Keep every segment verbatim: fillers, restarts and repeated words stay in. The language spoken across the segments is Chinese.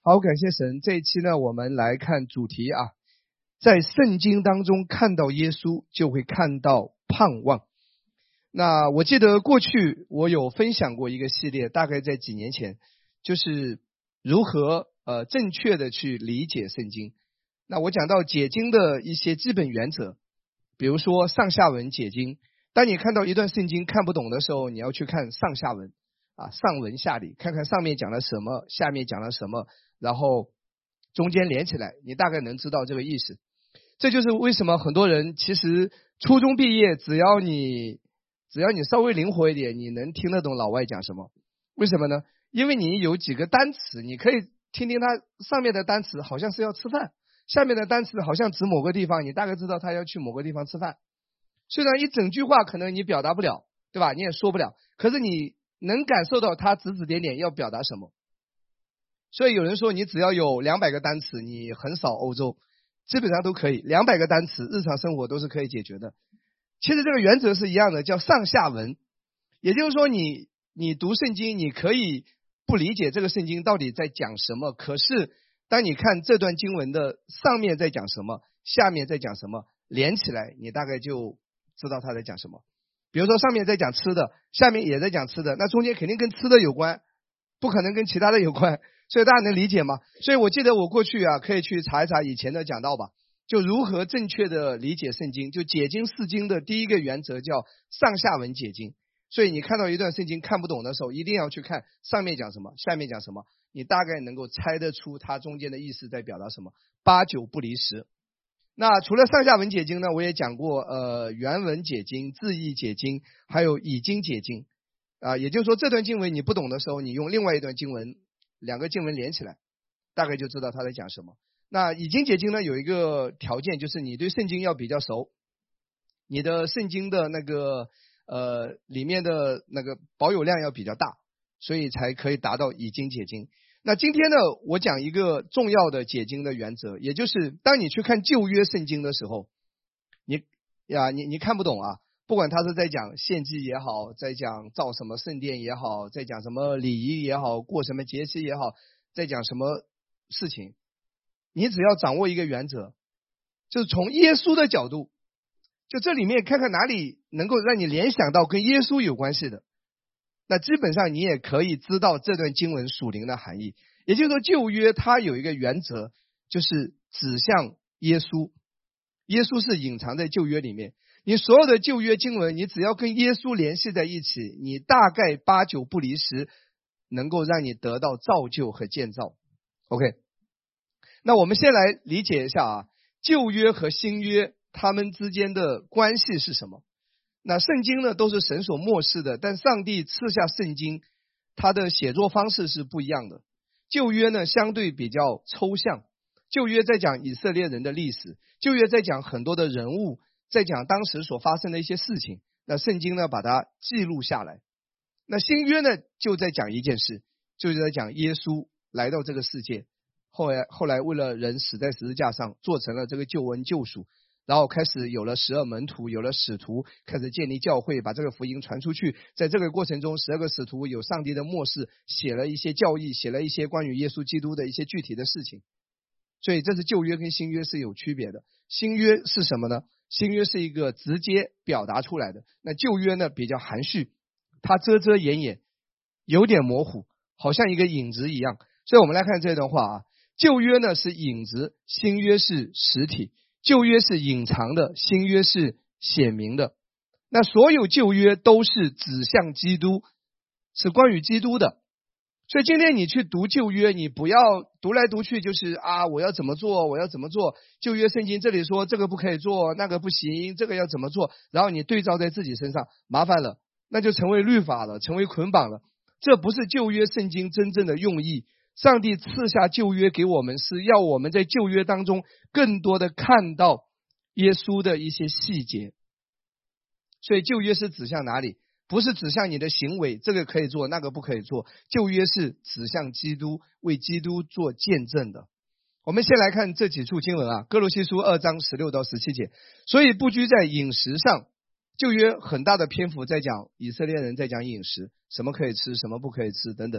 好，感谢神。这一期呢，我们来看主题啊，在圣经当中看到耶稣，就会看到盼望。那我记得过去我有分享过一个系列，大概在几年前，就是如何呃正确的去理解圣经。那我讲到解经的一些基本原则，比如说上下文解经。当你看到一段圣经看不懂的时候，你要去看上下文啊，上文下理，看看上面讲了什么，下面讲了什么，然后中间连起来，你大概能知道这个意思。这就是为什么很多人其实初中毕业，只要你只要你稍微灵活一点，你能听得懂老外讲什么。为什么呢？因为你有几个单词，你可以听听它上面的单词好像是要吃饭，下面的单词好像指某个地方，你大概知道他要去某个地方吃饭。虽然一整句话可能你表达不了，对吧？你也说不了，可是你能感受到他指指点点要表达什么。所以有人说你只要有两百个单词，你横扫欧洲基本上都可以，两百个单词日常生活都是可以解决的。其实这个原则是一样的，叫上下文。也就是说你你读圣经，你可以不理解这个圣经到底在讲什么，可是当你看这段经文的上面在讲什么，下面在讲什么，连起来你大概就知道他在讲什么。比如说上面在讲吃的，下面也在讲吃的，那中间肯定跟吃的有关，不可能跟其他的有关，所以大家能理解吗？所以我记得我过去啊，可以去查一查以前的讲道吧，就如何正确的理解圣经。就解经释经的第一个原则叫上下文解经。所以你看到一段圣经看不懂的时候，一定要去看上面讲什么，下面讲什么，你大概能够猜得出它中间的意思在表达什么，八九不离十。那除了上下文解经呢，我也讲过呃原文解经、字义解经，还有以经解经啊，也就是说这段经文你不懂的时候，你用另外一段经文，两个经文连起来，大概就知道他在讲什么。那以经解经呢，有一个条件，就是你对圣经要比较熟，你的圣经的那个呃里面的那个保有量要比较大，所以才可以达到以经解经。那今天呢，我讲一个重要的解经的原则，也就是当你去看旧约圣经的时候，你呀你你看不懂啊，不管他是在讲献祭也好，在讲造什么圣殿也好，在讲什么礼仪也好，过什么节期也好，在讲什么事情，你只要掌握一个原则，就是从耶稣的角度，就这里面看看哪里能够让你联想到跟耶稣有关系的，那基本上你也可以知道这段经文属灵的含义。也就是说旧约它有一个原则，就是指向耶稣，耶稣是隐藏在旧约里面。你所有的旧约经文，你只要跟耶稣联系在一起，你大概八九不离十，能够让你得到造就和建造。 OK， 那我们先来理解一下啊，旧约和新约他们之间的关系是什么。那圣经呢都是神所默示的，但上帝赐下圣经，它的写作方式是不一样的。旧约呢相对比较抽象，旧约在讲以色列人的历史，旧约在讲很多的人物，在讲当时所发生的一些事情，那圣经呢把它记录下来。那新约呢就在讲一件事，就是在讲耶稣来到这个世界，后来后来为了人死在十字架上，做成了这个救恩救赎，然后开始有了十二门徒，有了使徒，开始建立教会，把这个福音传出去。在这个过程中，十二个使徒有上帝的默示，写了一些教义，写了一些关于耶稣基督的一些具体的事情。所以这是旧约跟新约是有区别的。新约是什么呢？新约是一个直接表达出来的，那旧约呢比较含蓄，它遮遮掩掩，有点模糊，好像一个影子一样。所以我们来看这段话啊，旧约呢是影子，新约是实体。旧约是隐藏的，新约是显明的。那所有旧约都是指向基督，是关于基督的。所以今天你去读旧约，你不要读来读去就是啊，我要怎么做，我要怎么做。旧约圣经这里说这个不可以做，那个不行，这个要怎么做，然后你对照在自己身上，麻烦了，那就成为律法了，成为捆绑了。这不是旧约圣经真正的用意。上帝赐下旧约给我们，是要我们在旧约当中更多的看到耶稣的一些细节。所以旧约是指向哪里？不是指向你的行为，这个可以做，那个不可以做。旧约是指向基督，为基督做见证的。我们先来看这几处经文啊，哥罗西书二章十六到十七节。所以不拘在饮食上，旧约很大的篇幅在讲以色列人在讲饮食，什么可以吃，什么不可以吃等等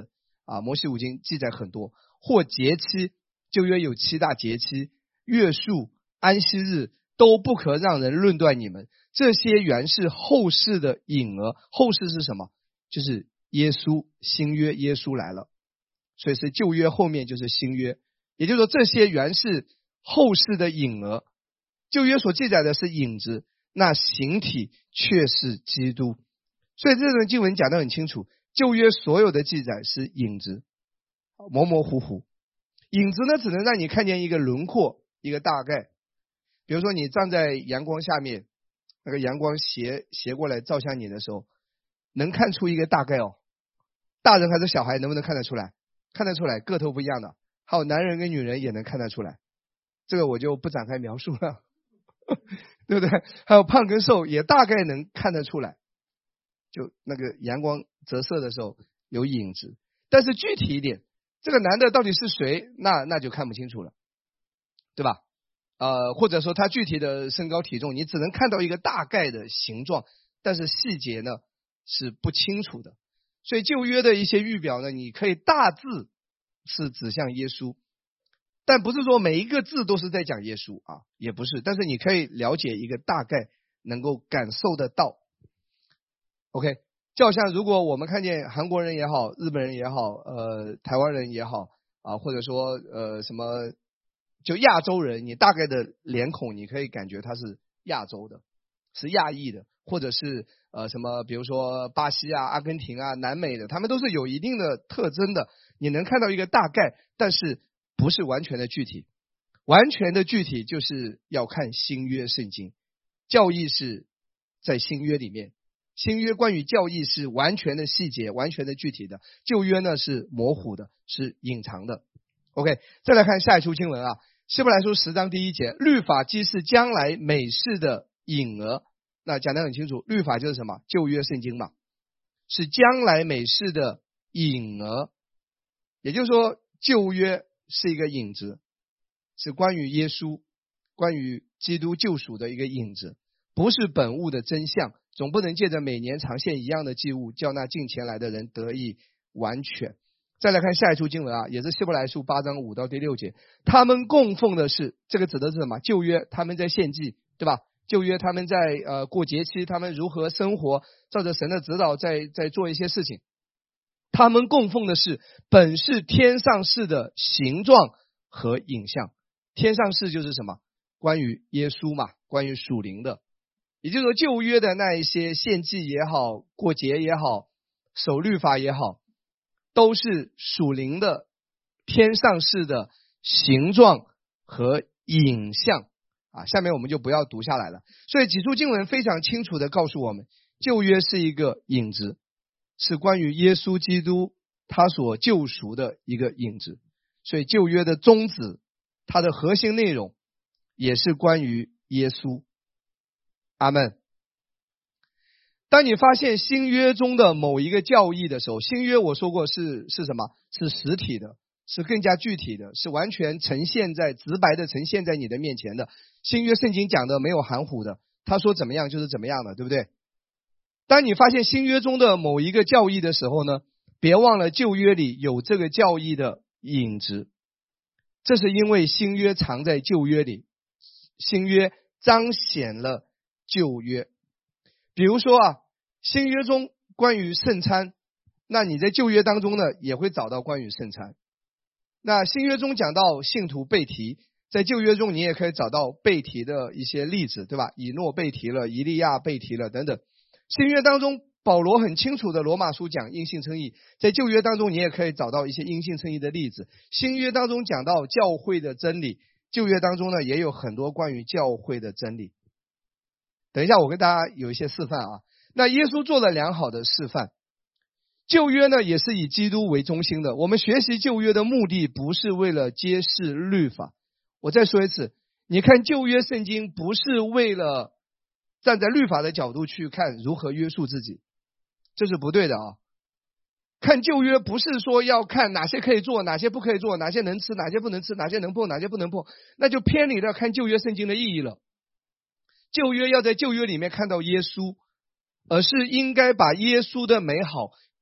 啊，摩西五经记载很多，或节期，旧约有七大节期，月数、安息日都不可让人论断你们，这些原是后世的影儿。后世是什么？就是耶稣，新约耶稣来了，所以是旧约后面就是新约，也就是说这些原是后世的影儿，旧约所记载的是影子，那形体却是基督。所以这段经文讲得很清楚，旧约所有的记载是影子，模模糊糊。影子呢，只能让你看见一个轮廓，一个大概。比如说你站在阳光下面，那个阳光斜斜过来照向你的时候，能看出一个大概哦。大人还是小孩能不能看得出来？看得出来，个头不一样的，还有男人跟女人也能看得出来，这个我就不展开描述了对不对？还有胖跟瘦也大概能看得出来，就那个阳光折射的时候有影子。但是具体一点，这个男的到底是谁，那那就看不清楚了，对吧？呃，或者说他具体的身高体重，你只能看到一个大概的形状，但是细节呢是不清楚的。所以旧约的一些预表呢，你可以大致是指向耶稣，但不是说每一个字都是在讲耶稣啊，也不是，但是你可以了解一个大概，能够感受得到。OK， 就好像如果我们看见韩国人也好，日本人也好，呃，台湾人也好啊，或者说呃什么就亚洲人，你大概的脸孔你可以感觉他是亚洲的，是亚裔的，或者是呃什么比如说巴西啊、阿根廷啊、南美的，他们都是有一定的特征的，你能看到一个大概，但是不是完全的具体。完全的具体就是要看新约圣经，教义是在新约里面，新约关于教义是完全的细节，完全的具体的，旧约呢是模糊的，是隐藏的。 OK， 再来看下一处经文啊，希伯来书十章第一节，律法既是将来美事的影儿，那讲得很清楚，律法就是什么？旧约圣经嘛，是将来美事的影儿，也就是说旧约是一个影子，是关于耶稣，关于基督救赎的一个影子，不是本物的真相，总不能借着每年常献一样的祭物，叫那近前来的人得以完全。再来看下一处经文啊，也是希伯来书八章五到第六节，他们供奉的是，这个指的是什么？旧约他们在献祭，对吧？旧约他们在呃过节期，他们如何生活，照着神的指导在在做一些事情。他们供奉的是本是天上事的形状和影像。天上事就是什么？关于耶稣嘛，关于属灵的，也就是说旧约的那一些献祭也好，过节也好，守律法也好，都是属灵的天上事的形状和影像啊。下面我们就不要读下来了。所以几处经文非常清楚的告诉我们，旧约是一个影子，是关于耶稣基督他所救赎的一个影子。所以旧约的宗旨，它的核心内容也是关于耶稣。阿们。当你发现新约中的某一个教义的时候，新约我说过是是什么？是实体的，是更加具体的，是完全呈现在直白的呈现在你的面前的。新约圣经讲的没有含糊的，他说怎么样就是怎么样的，对不对？当你发现新约中的某一个教义的时候呢，别忘了旧约里有这个教义的影子，这是因为新约藏在旧约里，新约彰显了旧约。比如说啊，新约中关于圣餐，那你在旧约当中呢也会找到关于圣餐。那新约中讲到信徒被提，在旧约中你也可以找到被提的一些例子，对吧？以诺被提了，以利亚被提了等等。新约当中保罗很清楚的罗马书讲因信称义，在旧约当中你也可以找到一些因信称义的例子。新约当中讲到教会的真理，旧约当中呢也有很多关于教会的真理。等一下我跟大家有一些示范啊。那耶稣做了良好的示范，旧约呢也是以基督为中心的。我们学习旧约的目的不是为了揭示律法，我再说一次，你看旧约圣经不是为了站在律法的角度去看如何约束自己，这是不对的啊。看旧约不是说要看哪些可以做，哪些不可以做，哪些能吃，哪些不能吃，哪些能碰，哪些不能碰，那就偏离了看旧约圣经的意义了。旧约要在旧约里面看到耶稣，而是应该把耶稣的美好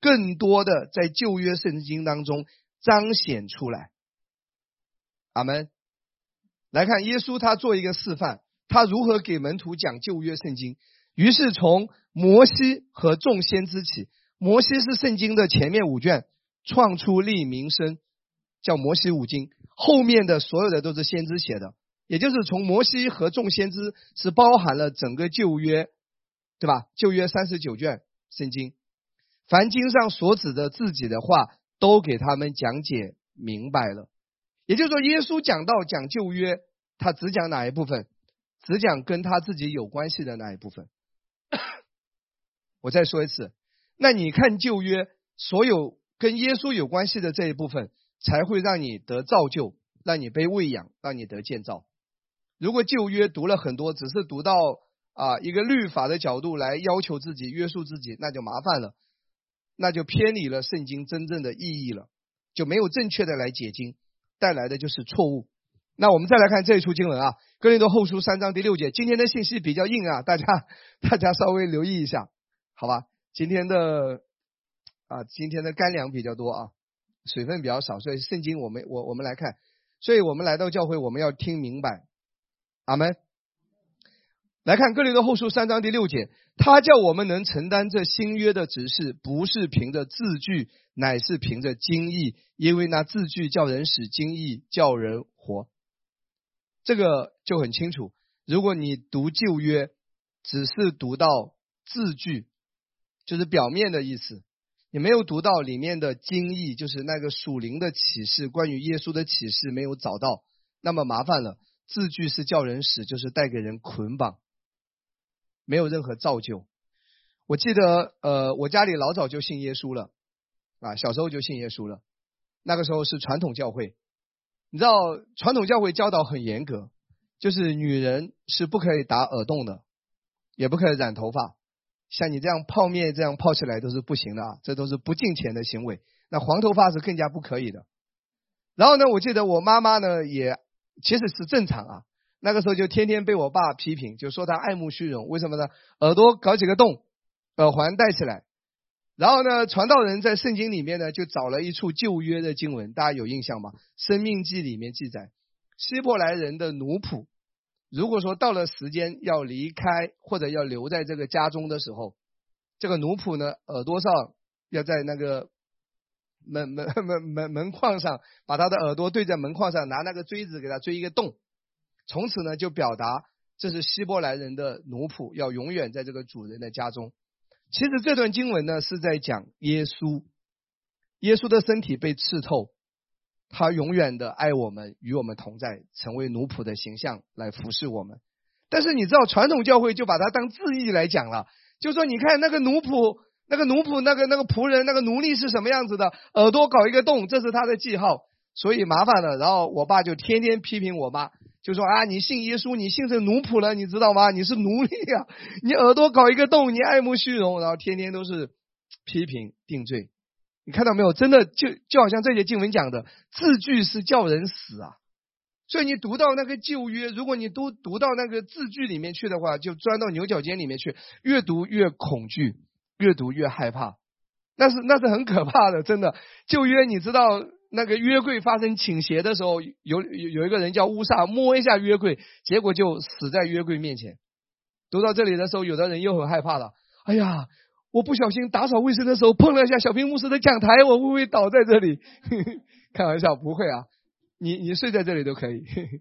更多的在旧约圣经当中彰显出来。阿们。来看耶稣他做一个示范，他如何给门徒讲旧约圣经。于是从摩西和众先知起，摩西是圣经的前面五卷，创出立民生，叫摩西五经，后面的所有的都是先知写的，也就是从摩西和众先知是包含了整个旧约，对吧？旧约三十九卷圣经，凡经上所指的自己的话都给他们讲解明白了。也就是说，耶稣讲到讲旧约，他只讲哪一部分？只讲跟他自己有关系的那一部分。我再说一次，那你看旧约所有跟耶稣有关系的这一部分，才会让你得造就，让你被喂养，让你得建造。如果旧约读了很多，只是读到啊一个律法的角度来要求自己约束自己，那就麻烦了，那就偏离了圣经真正的意义了，就没有正确的来解经，带来的就是错误。那我们再来看这一处经文啊，哥林多后书三章第六节。今天的信息比较硬啊，大家大家稍微留意一下，好吧？今天的啊今天的干粮比较多啊，水分比较少，所以圣经我们我我们来看，所以我们来到教会我们要听明白。阿们。来看哥林多后书三章第六节，他叫我们能承担这新约的指示，不是凭着字句，乃是凭着经意，因为那字句叫人死，经意叫人活。这个就很清楚，如果你读旧约只是读到字句，就是表面的意思，你没有读到里面的经意，就是那个属灵的启示，关于耶稣的启示没有找到，那么麻烦了。字句是叫人死，就是带给人捆绑，没有任何造就。我记得呃，我家里老早就信耶稣了啊，小时候就信耶稣了。那个时候是传统教会，你知道传统教会教导很严格，就是女人是不可以打耳洞的，也不可以染头发，像你这样泡面这样泡起来都是不行的啊，这都是不敬虔的行为。那黄头发是更加不可以的。然后呢，我记得我妈妈呢也其实是正常啊，那个时候就天天被我爸批评，就说他爱慕虚荣。为什么呢？耳朵搞几个洞，耳环戴起来。然后呢，传道人在圣经里面呢就找了一处旧约的经文，大家有印象吗？申命记里面记载，希伯来人的奴仆如果说到了时间要离开或者要留在这个家中的时候，这个奴仆呢耳朵上要在那个门门门门门框上，把他的耳朵对在门框上，拿那个锥子给他锥一个洞，从此呢就表达这是希伯来人的奴仆要永远在这个主人的家中。其实这段经文呢是在讲耶稣，耶稣的身体被刺透，他永远的爱我们，与我们同在，成为奴仆的形象来服侍我们。但是你知道传统教会就把它当字义来讲了，就说你看那个奴仆那个奴仆那个那个仆人那个奴隶是什么样子的，耳朵搞一个洞，这是他的记号，所以麻烦了。然后我爸就天天批评我妈，就说啊，你信耶稣，你信成奴仆了，你知道吗？你是奴隶啊，你耳朵搞一个洞，你爱慕虚荣，然后天天都是批评定罪。你看到没有？真的就就好像这节经文讲的，字句是叫人死啊。所以你读到那个旧约，如果你都读到那个字句里面去的话，就钻到牛角尖里面去，越读越恐惧，越读越害怕，那是那是很可怕的，真的。旧约你知道那个约柜发生倾斜的时候，有有有一个人叫乌撒，摸一下约柜，结果就死在约柜面前。读到这里的时候，有的人又很害怕了，哎呀，我不小心打扫卫生的时候碰了一下小平牧师的讲台，我会不会倒在这里？开玩笑，不会啊，你你睡在这里都可以。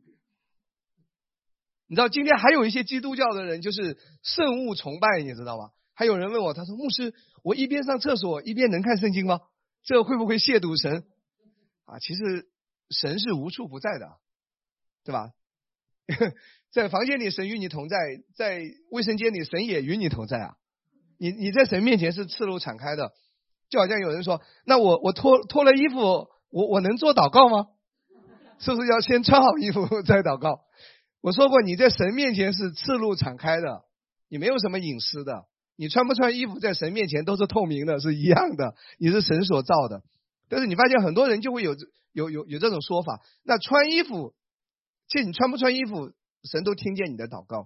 你知道今天还有一些基督教的人就是圣物崇拜，你知道吗？还有人问我，他说牧师，我一边上厕所一边能看圣经吗？这会不会亵渎神啊？其实神是无处不在的，对吧？在房间里神与你同在，在卫生间里神也与你同在啊。你你在神面前是赤露敞开的，就好像有人说，那我我脱脱了衣服，我我能做祷告吗？是不是要先穿好衣服再祷告？我说过，你在神面前是赤露敞开的，你没有什么隐私的，你穿不穿衣服在神面前都是透明的，是一样的，你是神所造的。但是你发现很多人就会有有有有这种说法，那穿衣服，其实你穿不穿衣服，神都听见你的祷告。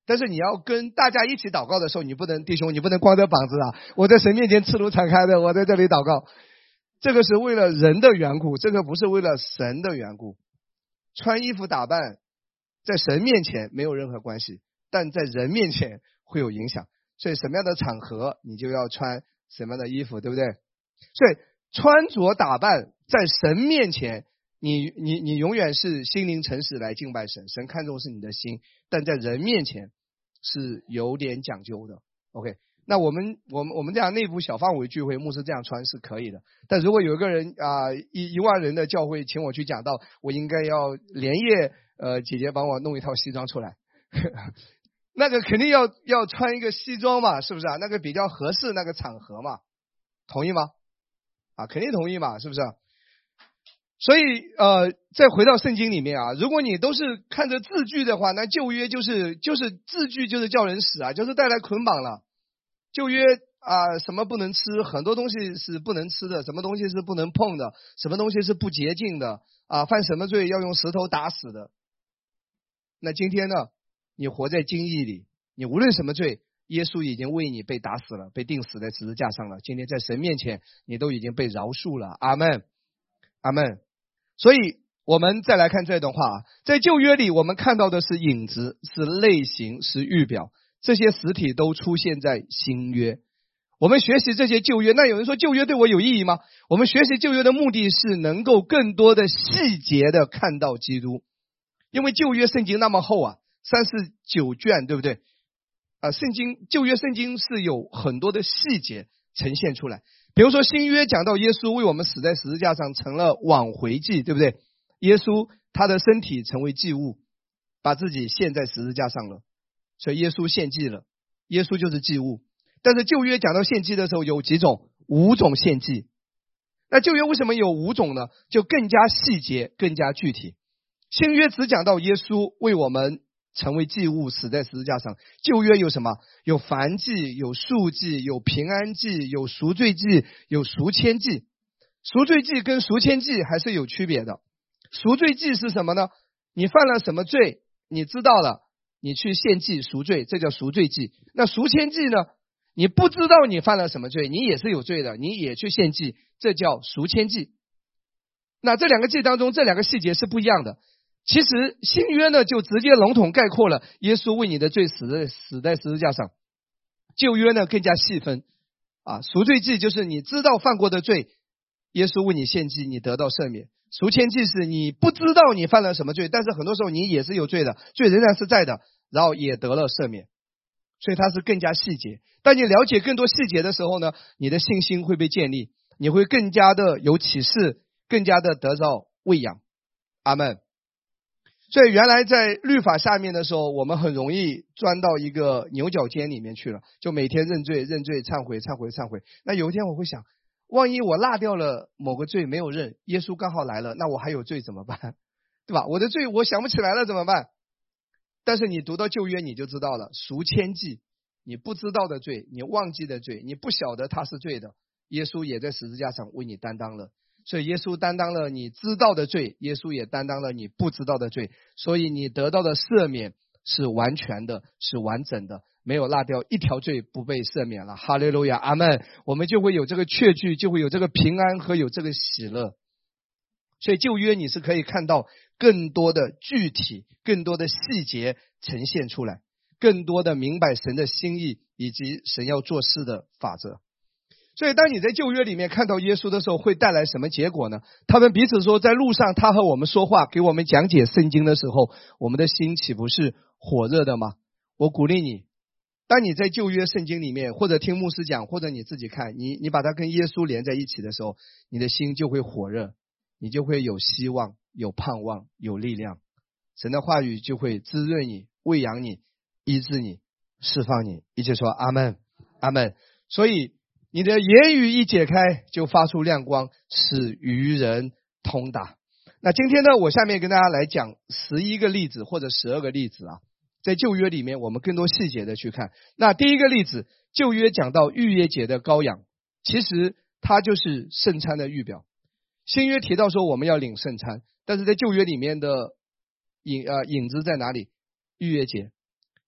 但是你要跟大家一起祷告的时候，你不能弟兄，你不能光着膀子啊！我在神面前赤露敞开的，我在这里祷告，这个是为了人的缘故，这个不是为了神的缘故。穿衣服打扮，在神面前没有任何关系，但在人面前会有影响。所以什么样的场合，你就要穿什么样的衣服，对不对？所以穿着打扮在神面前，你你你永远是心灵诚实来敬拜神，神看重是你的心，但在人面前是有点讲究的。 OK， 那我们我们我们这样内部小范围聚会，牧师这样穿是可以的，但如果有一个人啊、呃、一一万人的教会请我去讲道，我应该要连夜呃姐姐帮我弄一套西装出来那个肯定要要穿一个西装嘛，是不是啊？那个比较合适那个场合嘛，同意吗？啊，肯定同意嘛，是不是？所以呃，再回到圣经里面啊，如果你都是看着字句的话，那旧约就是就是字句就是叫人死啊，就是带来捆绑了。旧约啊，什么不能吃，很多东西是不能吃的，什么东西是不能碰的，什么东西是不洁净的啊，犯什么罪要用石头打死的。那今天呢，你活在经义里，你无论什么罪，耶稣已经为你被打死了，被钉死在十字架上了。今天在神面前，你都已经被饶恕了。阿们，阿们。所以我们再来看这段话啊，在旧约里，我们看到的是影子，是类型，是预表，这些实体都出现在新约。我们学习这些旧约，那有人说旧约对我有意义吗？我们学习旧约的目的是能够更多的细节的看到基督，因为旧约圣经那么厚啊，三十九卷，对不对？啊，圣经旧约圣经是有很多的细节呈现出来。比如说新约讲到耶稣为我们死在十字架上成了挽回祭，对不对？耶稣他的身体成为祭物，把自己献在十字架上了，所以耶稣献祭了，耶稣就是祭物。但是旧约讲到献祭的时候有几种？五种献祭。那旧约为什么有五种呢？就更加细节，更加具体。新约只讲到耶稣为我们成为祭物，死在十字架上。旧约有什么？有燔祭，有赎祭，有平安祭，有赎罪祭，有赎愆祭。赎罪祭跟赎愆祭还是有区别的。赎罪祭是什么呢？你犯了什么罪，你知道了，你去献祭赎罪，这叫赎罪祭。那赎愆祭呢？你不知道你犯了什么罪，你也是有罪的，你也去献祭，这叫赎愆祭。那这两个祭当中，这两个细节是不一样的。其实新约呢，就直接笼统概括了耶稣为你的罪死在死在十字架上。旧约呢更加细分啊，赎罪祭就是你知道犯过的罪，耶稣为你献祭，你得到赦免。赎愆祭是你不知道你犯了什么罪，但是很多时候你也是有罪的，罪仍然是在的，然后也得了赦免。所以它是更加细节。当你了解更多细节的时候呢，你的信心会被建立，你会更加的有启示，更加的得到喂养。阿们。所以原来在律法下面的时候，我们很容易钻到一个牛角尖里面去了，就每天认罪认罪忏悔忏悔忏悔。那有一天我会想，万一我落掉了某个罪没有认，耶稣刚好来了，那我还有罪怎么办？对吧？我的罪我想不起来了怎么办？但是你读到旧约你就知道了，赎愆祭，你不知道的罪，你忘记的罪，你不晓得他是罪的，耶稣也在十字架上为你担当了。所以耶稣担当了你知道的罪，耶稣也担当了你不知道的罪，所以你得到的赦免是完全的，是完整的，没有落掉一条罪不被赦免了。哈利路亚，阿们。我们就会有这个确据，就会有这个平安和有这个喜乐。所以旧约你是可以看到更多的具体，更多的细节呈现出来，更多的明白神的心意以及神要做事的法则。所以当你在旧约里面看到耶稣的时候，会带来什么结果呢？他们彼此说，在路上他和我们说话，给我们讲解圣经的时候，我们的心岂不是火热的吗？我鼓励你，当你在旧约圣经里面，或者听牧师讲，或者你自己看，你你把它跟耶稣连在一起的时候，你的心就会火热，你就会有希望，有盼望，有力量。神的话语就会滋润你，喂养你，医治你，释放你。一起说阿们，阿们。所以你的言语一解开，就发出亮光，使愚人通达。那今天呢，我下面跟大家来讲十一个例子或者十二个例子啊，在旧约里面我们更多细节的去看。那第一个例子，旧约讲到逾越节的羔羊，其实它就是圣餐的预表。新约提到说我们要领圣餐，但是在旧约里面的影呃影子在哪里？逾越节。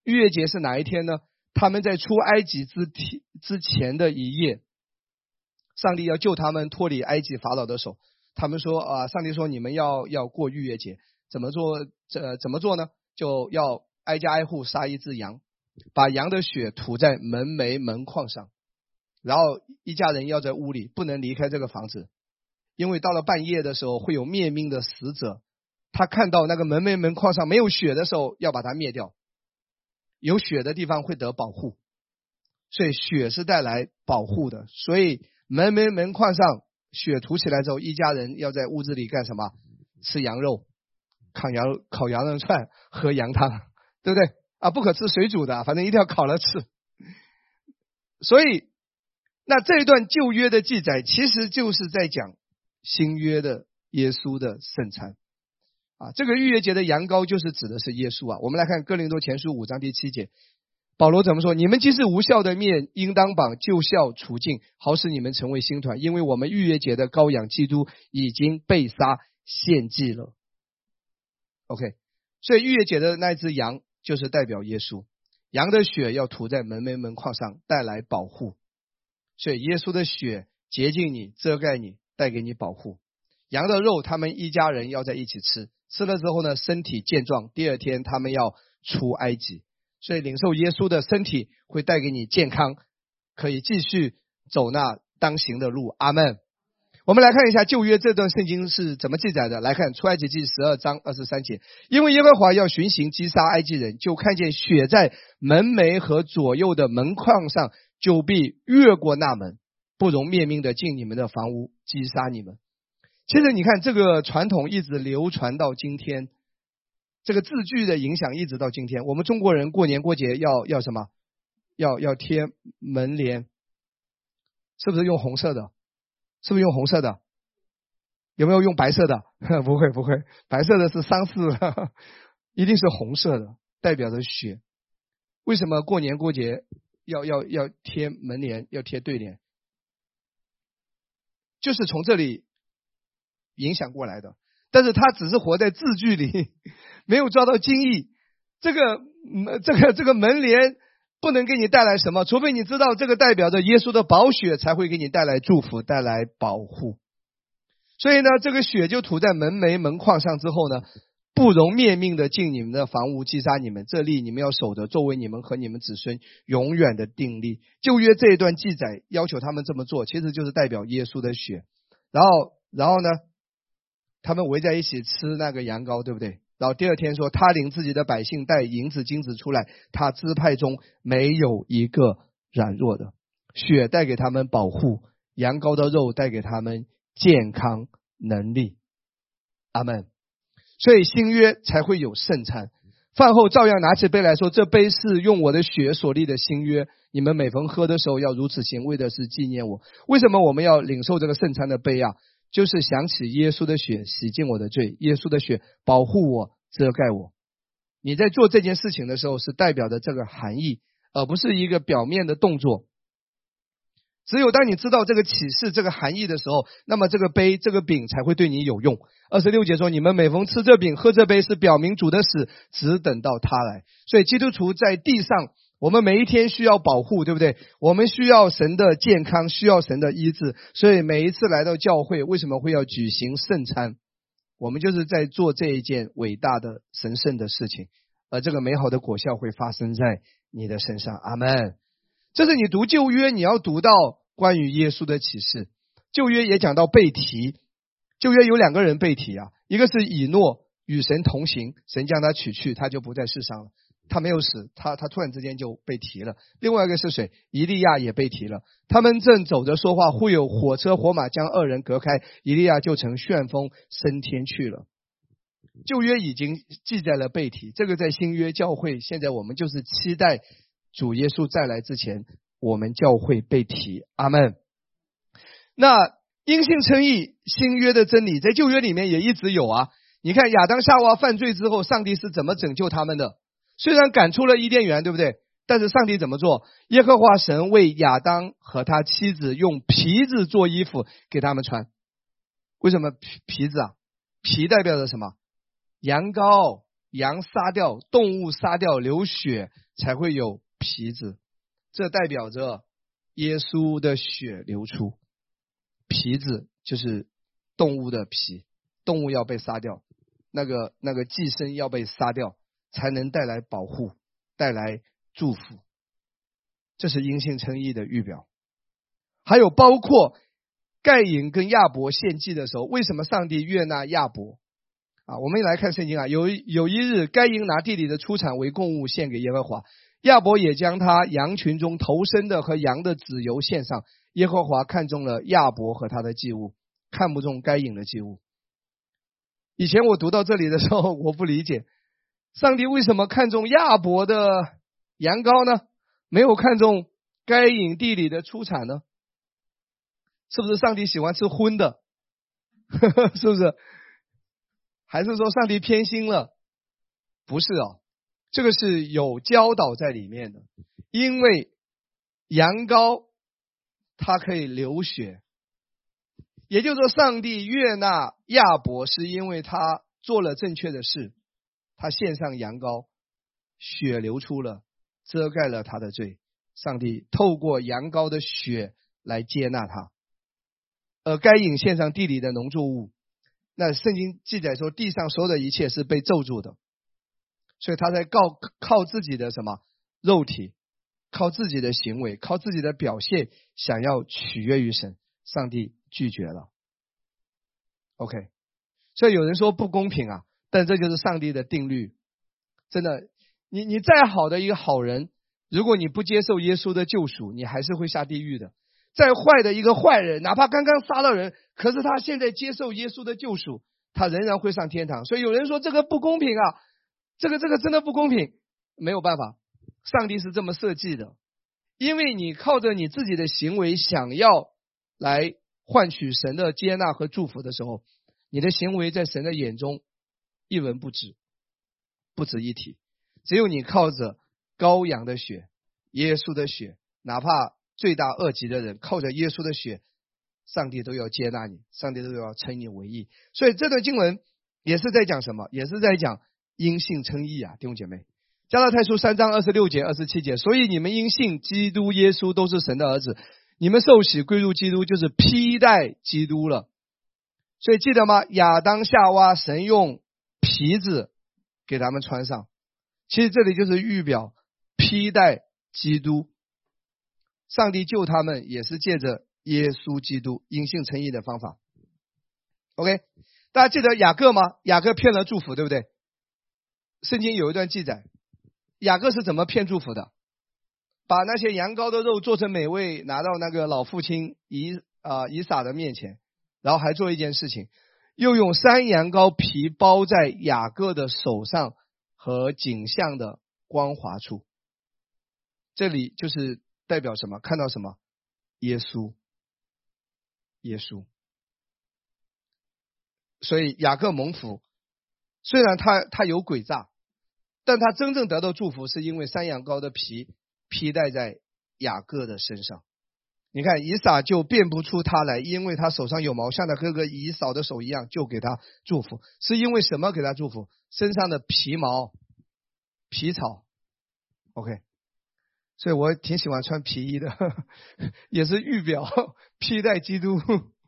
逾越节是哪一天呢？他们在出埃及之之前的一夜，上帝要救他们脱离埃及法老的手。他们说啊，上帝说你们要要过逾越节，怎么做？呃，怎么做呢？就要挨家挨户杀一只羊，把羊的血涂在门楣门框上，然后一家人要在屋里不能离开这个房子，因为到了半夜的时候会有灭命的使者，他看到那个门楣门框上没有血的时候要把它灭掉，有血的地方会得保护，所以血是带来保护的。所以门楣门框上血涂起来之后，一家人要在屋子里干什么？吃羊肉，烤羊烤羊肉串，喝羊汤，对不对啊？不可吃水煮的，反正一定要烤了吃。所以那这一段旧约的记载其实就是在讲新约的耶稣的圣餐啊。这个逾越节的羊羔就是指的是耶稣啊。我们来看哥林多前书五章第七节，保罗怎么说？你们既是无效的面，应当把旧效除尽，好使你们成为新团，因为我们逾越节的羔羊基督已经被杀献祭了。 OK， 所以逾越节的那只羊就是代表耶稣，羊的血要涂在门楣门框上，带来保护。所以耶稣的血洁净你，遮盖你，带给你保护。羊的肉他们一家人要在一起吃，吃了之后呢，身体健壮，第二天他们要出埃及。所以领受耶稣的身体会带给你健康，可以继续走那当行的路。阿们。我们来看一下旧约这段圣经是怎么记载的。来看出埃及记十二章二十三节，因为耶和华要巡行击杀埃及人，就看见血在门楣和左右的门框上，就必越过那门，不容灭命的进你们的房屋，击杀你们。其实你看这个传统一直流传到今天，这个字句的影响一直到今天。我们中国人过年过节要要什么？要要贴门帘，是不是用红色的？是不是用红色的？有没有用白色的？不会不会，白色的是丧事，一定是红色的，代表着血。为什么过年过节要要要贴门帘，要贴对联？就是从这里影响过来的，但是他只是活在字句里，没有抓到经义。这个这个这个门帘不能给你带来什么，除非你知道这个代表着耶稣的宝血才会给你带来祝福，带来保护。所以呢，这个血就涂在门楣门框上之后呢，不容灭命的进你们的房屋，击杀你们，这例你们要守着，作为你们和你们子孙永远的定例。旧约这一段记载要求他们这么做，其实就是代表耶稣的血。然后然后呢，他们围在一起吃那个羊羔，对不对？然后第二天说，他领自己的百姓带银子金子出来，他支派中没有一个软弱的。血带给他们保护，羊羔的肉带给他们健康能力。阿们。所以新约才会有圣餐，饭后照样拿起杯来说，这杯是用我的血所立的新约，你们每逢喝的时候要如此行，为的是纪念我。为什么我们要领受这个圣餐的杯啊？就是想起耶稣的血洗净我的罪，耶稣的血保护我，遮盖我。你在做这件事情的时候是代表着这个含义，而不是一个表面的动作。只有当你知道这个启示这个含义的时候，那么这个杯这个饼才会对你有用。二十六节说，你们每逢吃这饼喝这杯，是表明主的死，只等到他来。所以基督徒在地上，我们每一天需要保护，对不对？我们需要神的健康，需要神的医治。所以每一次来到教会，为什么会要举行圣餐？我们就是在做这一件伟大的神圣的事情，而这个美好的果效会发生在你的身上。阿们。这是你读旧约你要读到关于耶稣的启示。旧约也讲到被提，旧约有两个人被提啊，一个是以诺与神同行，神将他取去，他就不在世上了，他没有死，他他突然之间就被提了。另外一个是谁？以利亚也被提了，他们正走着说话，忽有火车火马将二人隔开，以利亚就乘旋风升天去了。旧约已经记载了被提，这个在新约教会，现在我们就是期待主耶稣再来之前，我们教会被提。阿们。那因信称义新约的真理在旧约里面也一直有啊。你看亚当夏娃犯罪之后，上帝是怎么拯救他们的？虽然赶出了伊甸园，对不对？但是上帝怎么做？耶和华神为亚当和他妻子用皮子做衣服给他们穿。为什么皮子啊？皮代表着什么？羊羔， 羊杀掉，动物杀掉，流血才会有皮子，这代表着耶稣的血流出。皮子就是动物的皮，动物要被杀掉，那个那个寄生要被杀掉，才能带来保护，带来祝福。这是因信称义的预表。还有包括盖隐跟亚伯献祭的时候，为什么上帝悦纳亚伯啊？我们来看圣经啊，有有一日，该隐拿地里的出产为供物献给耶和华，亚伯也将他羊群中头生的和羊的脂油献上。耶和华看中了亚伯和他的祭物，看不中该隐的祭物。以前我读到这里的时候，我不理解，上帝为什么看中亚伯的羊羔呢？没有看中该隐地里的出产呢？是不是上帝喜欢吃荤的？是不是？还是说上帝偏心了？不是哦，这个是有教导在里面的。因为羊羔它可以流血，也就是说上帝悦纳亚伯是因为他做了正确的事，他献上羊羔，血流出了，遮盖了他的罪，上帝透过羊羔的血来接纳他。而该隐献上地里的农作物，那圣经记载说地上所有的一切是被咒诅的，所以他在靠靠自己的什么肉体，靠自己的行为，靠自己的表现，想要取悦于神，上帝拒绝了。 OK， 所以有人说不公平啊，但这就是上帝的定律。真的，你你再好的一个好人，如果你不接受耶稣的救赎，你还是会下地狱的。再坏的一个坏人，哪怕刚刚杀了人，可是他现在接受耶稣的救赎，他仍然会上天堂。所以有人说这个不公平啊，这个这个真的不公平。没有办法，上帝是这么设计的。因为你靠着你自己的行为想要来换取神的接纳和祝福的时候，你的行为在神的眼中一文不值，不值一提。只有你靠着羔羊的血，耶稣的血，哪怕罪大恶极的人靠着耶稣的血，上帝都要接纳你，上帝都要称你为义。所以这段经文也是在讲什么？也是在讲因信称义啊，弟兄姐妹。加拉太书三章二十六节二十七节，所以你们因信基督耶稣都是神的儿子，你们受洗归入基督，就是披戴基督了。所以记得吗？亚当夏娃神用皮子给他们穿上，其实这里就是预表披戴基督。上帝救他们也是借着耶稣基督因信称义的方法。 OK， 大家记得雅各吗？雅各骗了祝福，对不对？圣经有一段记载，雅各是怎么骗祝福的？把那些羊羔的肉做成美味，拿到那个老父亲以啊以撒的面前，然后还做一件事情，又用山羊羔皮包在雅各的手上和颈项的光滑处。这里就是代表什么？看到什么？耶稣，耶稣。所以雅各蒙福，虽然他他有诡诈，但他真正得到祝福是因为山羊羔的皮披戴在雅各的身上。你看以撒就辨不出他来，因为他手上有毛，像他哥哥以扫的手一样，就给他祝福。是因为什么给他祝福？身上的皮毛皮草。 OK， 所以我挺喜欢穿皮衣的，呵呵，也是预表披戴基督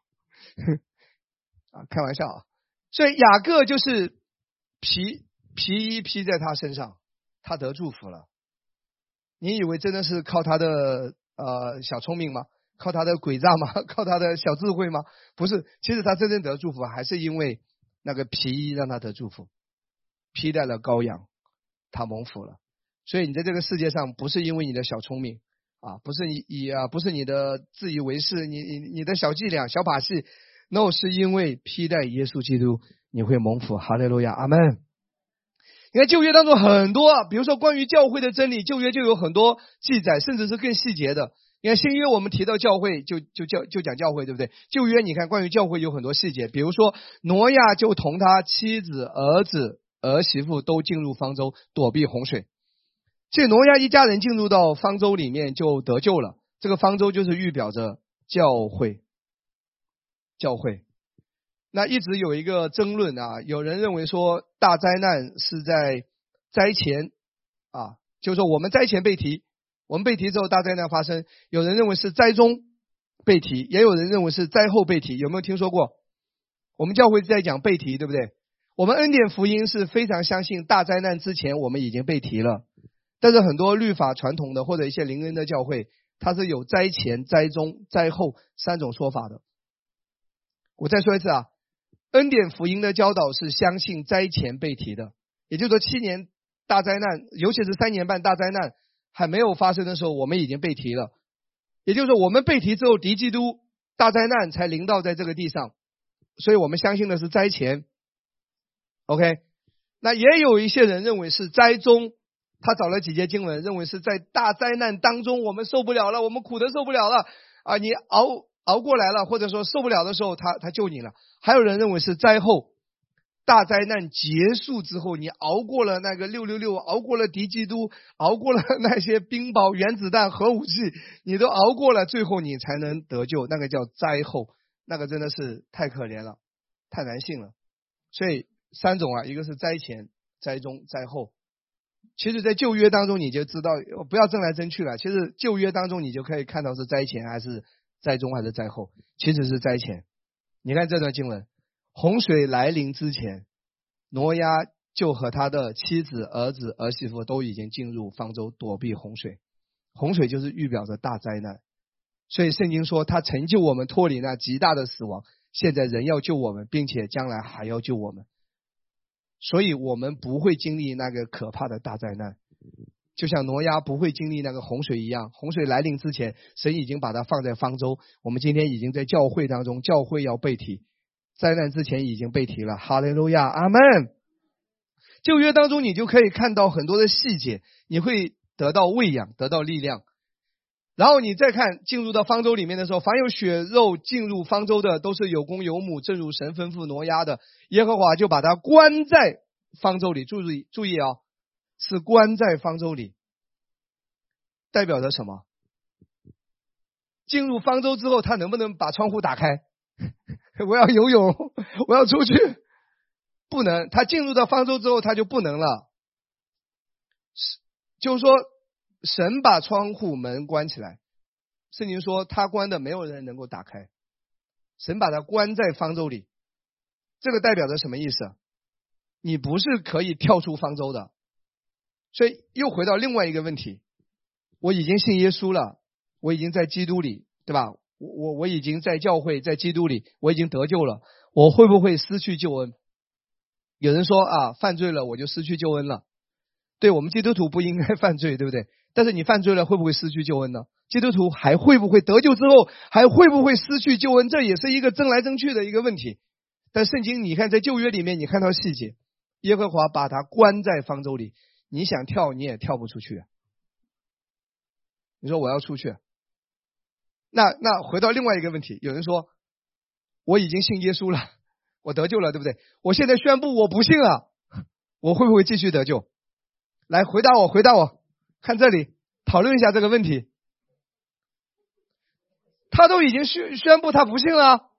啊，开玩笑啊。所以雅各就是皮皮衣披在他身上，他得祝福了。你以为真的是靠他的呃小聪明吗？靠他的诡诈吗？靠他的小智慧吗？不是，其实他真正得祝福还是因为那个皮衣让他得祝福，披戴了羔羊，他蒙福了。所以你在这个世界上不是因为你的小聪明啊，不是你以啊，不是你的自以为是，你你你的小伎俩、小把戏 ，no， 是因为披戴耶稣基督，你会蒙福。哈利路亚，阿门。你看旧约当中很多，比如说关于教会的真理，旧约就有很多记载，甚至是更细节的。你看新约我们提到教会就就教就讲教会，对不对？旧约你看关于教会有很多细节，比如说挪亚就同他妻子、儿子、儿媳妇都进入方舟躲避洪水。所以挪亚一家人进入到方舟里面就得救了，这个方舟就是预表着教会。教会那一直有一个争论啊，有人认为说大灾难是在灾前啊，就是说我们灾前被提，我们被提之后大灾难发生，有人认为是灾中被提，也有人认为是灾后被提，有没有听说过？我们教会在讲被提，对不对？我们恩典福音是非常相信大灾难之前我们已经被提了，但是很多律法传统的或者一些灵恩的教会，它是有灾前、灾中、灾后三种说法的。我再说一次啊，恩典福音的教导是相信灾前被提的，也就是说七年大灾难，尤其是三年半大灾难还没有发生的时候，我们已经被提了。也就是说我们被提之后，敌基督大灾难才临到在这个地上，所以我们相信的是灾前。 OK， 那也有一些人认为是灾中，他找了几节经文，认为是在大灾难当中我们受不了了，我们苦得受不了了啊，你熬熬过来了，或者说受不了的时候他他救你了。还有人认为是灾后，大灾难结束之后，你熬过了那个六六六，熬过了敌基督，熬过了那些冰雹、原子弹、核武器，你都熬过了，最后你才能得救，那个叫灾后，那个真的是太可怜了，太难信了。所以三种啊，一个是灾前、灾中、灾后。其实在旧约当中你就知道，不要争来争去了，其实旧约当中你就可以看到是灾前还是灾中还是灾后，其实是灾前。你看这段经文，洪水来临之前，挪亚就和他的妻子、儿子、儿媳妇都已经进入方舟躲避洪水。洪水就是预表着大灾难，所以圣经说他成就我们脱离那极大的死亡，现在人要救我们，并且将来还要救我们，所以我们不会经历那个可怕的大灾难，就像挪亚不会经历那个洪水一样。洪水来临之前，神已经把它放在方舟，我们今天已经在教会当中，教会要被提，灾难之前已经被提了。哈利路亚，阿们。旧约当中你就可以看到很多的细节，你会得到喂养，得到力量。然后你再看进入到方舟里面的时候，凡有血肉进入方舟的都是有公有母，正如神吩咐挪亚的，耶和华就把他关在方舟里。注意注意啊，是关在方舟里，代表着什么？进入方舟之后他能不能把窗户打开？我要游泳，我要出去，不能。他进入到方舟之后他就不能了，就是说神把窗户门关起来，圣经说他关的没有人能够打开，神把他关在方舟里。这个代表着什么意思？你不是可以跳出方舟的。所以又回到另外一个问题，我已经信耶稣了，我已经在基督里，对吧？我我我已经在教会，在基督里，我已经得救了，我会不会失去救恩？有人说啊，犯罪了我就失去救恩了。对，我们基督徒不应该犯罪，对不对？但是你犯罪了会不会失去救恩呢？基督徒还会不会得救之后还会不会失去救恩？这也是一个争来争去的一个问题。但圣经你看在旧约里面你看到细节，耶和华把他关在方舟里，你想跳你也跳不出去。你说我要出去，那那回到另外一个问题，有人说我已经信耶稣了，我得救了，对不对？我现在宣布我不信了，我会不会继续得救？来回答我回答我，看这里讨论一下这个问题。他都已经宣宣布他不信了，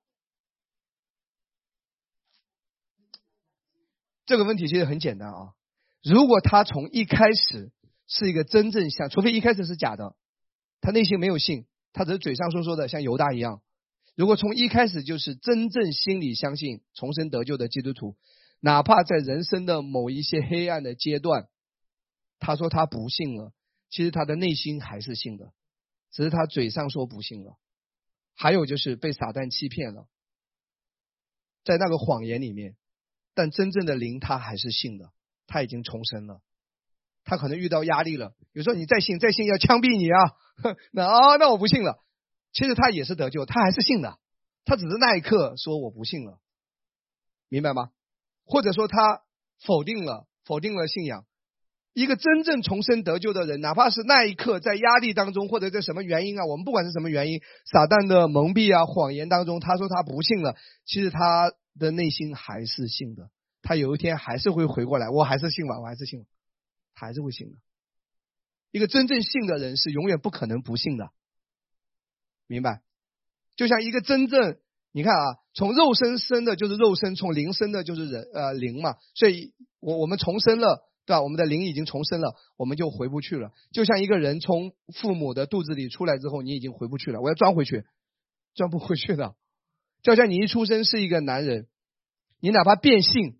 这个问题其实很简单啊。如果他从一开始是一个真正像，除非一开始是假的，他内心没有信，他只是嘴上说说的，像犹大一样。如果从一开始就是真正心里相信重生得救的基督徒，哪怕在人生的某一些黑暗的阶段，他说他不信了，其实他的内心还是信的，只是他嘴上说不信了。还有就是被撒旦欺骗了，在那个谎言里面，但真正的灵他还是信的，他已经重生了。他可能遇到压力了，有时候你再信再信要枪毙你啊，那啊那我不信了。其实他也是得救，他还是信的，他只是那一刻说我不信了，明白吗？或者说他否定了否定了信仰。一个真正重生得救的人，哪怕是那一刻在压力当中，或者在什么原因啊，我们不管是什么原因，撒旦的蒙蔽啊谎言当中，他说他不信了，其实他的内心还是信的，他有一天还是会回过来，我还是信吧，我还是信了，他还是会信的。一个真正信的人是永远不可能不信的，明白？就像一个真正你看啊，从肉身生的就是肉身，从灵生的就是人呃灵嘛。所以我我们重生了，对吧？我们的灵已经重生了，我们就回不去了。就像一个人从父母的肚子里出来之后，你已经回不去了，我要钻回去，钻不回去的。就像你一出生是一个男人，你哪怕变性，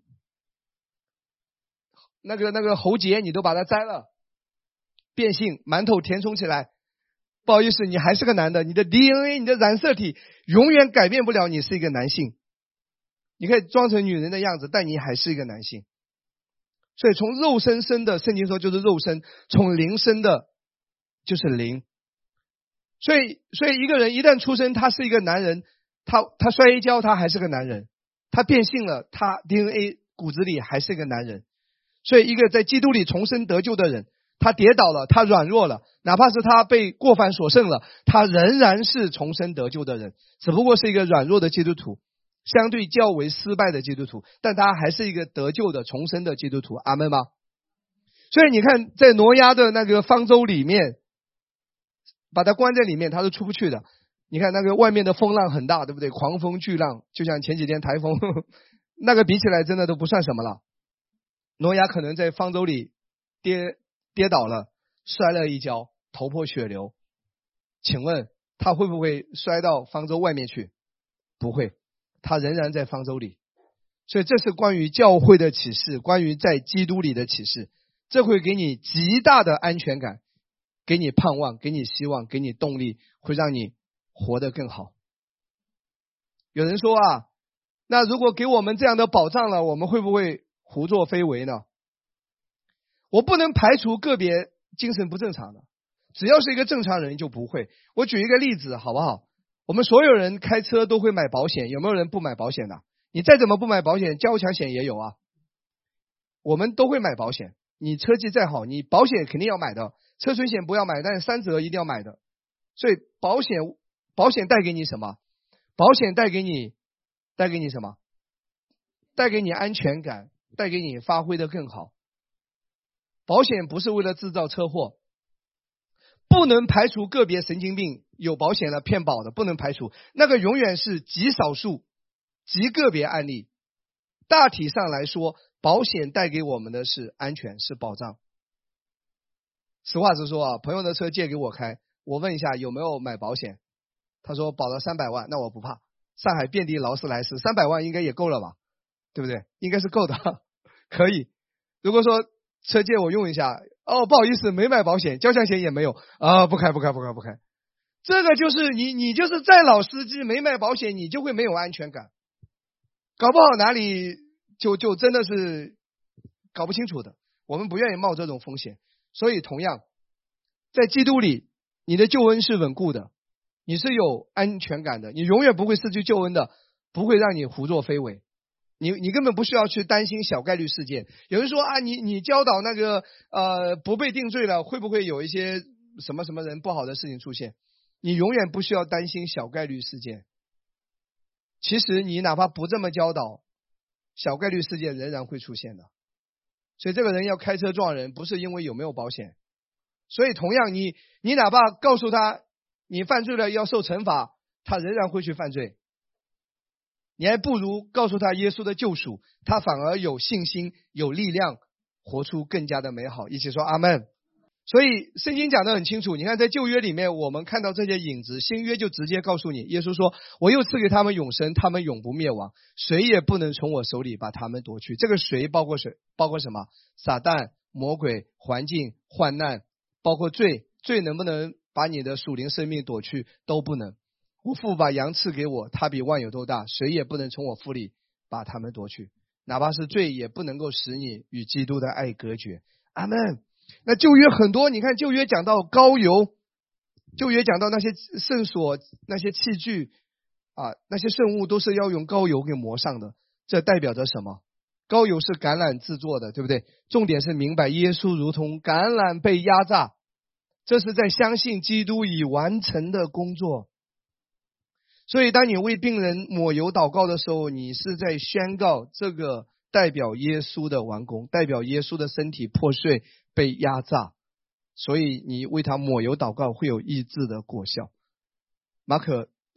那个那个喉结你都把它摘了，变性馒头填充起来，不好意思，你还是个男的，你的 D N A 你的染色体永远改变不了你是一个男性。你可以装成女人的样子，但你还是一个男性。所以从肉身生的，圣经说就是肉身，从灵生的就是灵。所以所以一个人一旦出生，他是一个男人，他他摔一跤他还是个男人，他变性了，他 D N A 骨子里还是个男人。所以一个在基督里重生得救的人，他跌倒了，他软弱了，哪怕是他被过犯所胜了，他仍然是重生得救的人，只不过是一个软弱的基督徒，相对较为失败的基督徒，但他还是一个得救的重生的基督徒。阿们吗？所以你看在挪亚的那个方舟里面，把他关在里面他是出不去的。你看那个外面的风浪很大，对不对？狂风巨浪，就像前几天台风呵呵那个比起来真的都不算什么了。挪亚可能在方舟里跌跌倒了，摔了一跤，头破血流，请问他会不会摔到方舟外面去？不会，他仍然在方舟里。所以这是关于教会的启示，关于在基督里的启示，这会给你极大的安全感，给你盼望，给你希望，给你动力，会让你活得更好。有人说啊，那如果给我们这样的保障了，我们会不会胡作非为呢？我不能排除个别精神不正常的，只要是一个正常人就不会。我举一个例子好不好？我们所有人开车都会买保险，有没有人不买保险的？你再怎么不买保险，交强险也有啊。我们都会买保险，你车技再好，你保险肯定要买的，车损险不要买，但是三者一定要买的。所以保险保险带给你什么？保险带给你带给你什么？带给你安全感，带给你发挥的更好。保险不是为了制造车祸，不能排除个别神经病有保险的骗保的，不能排除，那个永远是极少数极个别案例。大体上来说，保险带给我们的是安全，是保障。实话实说啊，朋友的车借给我开，我问一下有没有买保险，他说保了三百万，那我不怕，上海遍地劳斯莱斯，三百万应该也够了吧，对不对？应该是够的，可以。如果说车借我用一下，哦，不好意思，没买保险，交强险也没有啊，不开不开不开不开。这个就是你你就是再老司机没买保险，你就会没有安全感，搞不好哪里就就真的是搞不清楚的。我们不愿意冒这种风险，所以同样在基督里，你的救恩是稳固的，你是有安全感的，你永远不会失去救恩的，不会让你胡作非为。你你根本不需要去担心小概率事件。有人说啊，你你教导那个呃不被定罪了，会不会有一些什么什么人不好的事情出现？你永远不需要担心小概率事件。其实你哪怕不这么教导，小概率事件仍然会出现的。所以这个人要开车撞人，不是因为有没有保险。所以同样你你哪怕告诉他你犯罪了要受惩罚，他仍然会去犯罪。你还不如告诉他耶稣的救赎，他反而有信心有力量活出更加的美好。一起说阿们。所以圣经讲得很清楚，你看在旧约里面我们看到这些影子，新约就直接告诉你，耶稣说我又赐给他们永生，他们永不灭亡，谁也不能从我手里把他们夺去。这个谁包括谁？包括什么？撒旦、魔鬼、环境、患难，包括罪。罪能不能把你的属灵生命夺去？都不能。我父把羊赐给我，他比万有都大，谁也不能从我腹里把他们夺去。哪怕是罪也不能够使你与基督的爱隔绝。阿们。那旧约很多，你看旧约讲到膏油，旧约讲到那些圣所那些器具啊，那些圣物都是要用膏油给磨上的。这代表着什么？膏油是橄榄制作的，对不对？重点是明白耶稣如同橄榄被压榨，这是在相信基督已完成的工作。所以当你为病人抹油祷告的时候，你是在宣告这个代表耶稣的完工，代表耶稣的身体破碎被压榨，所以你为他抹油祷告会有医治的果效。马可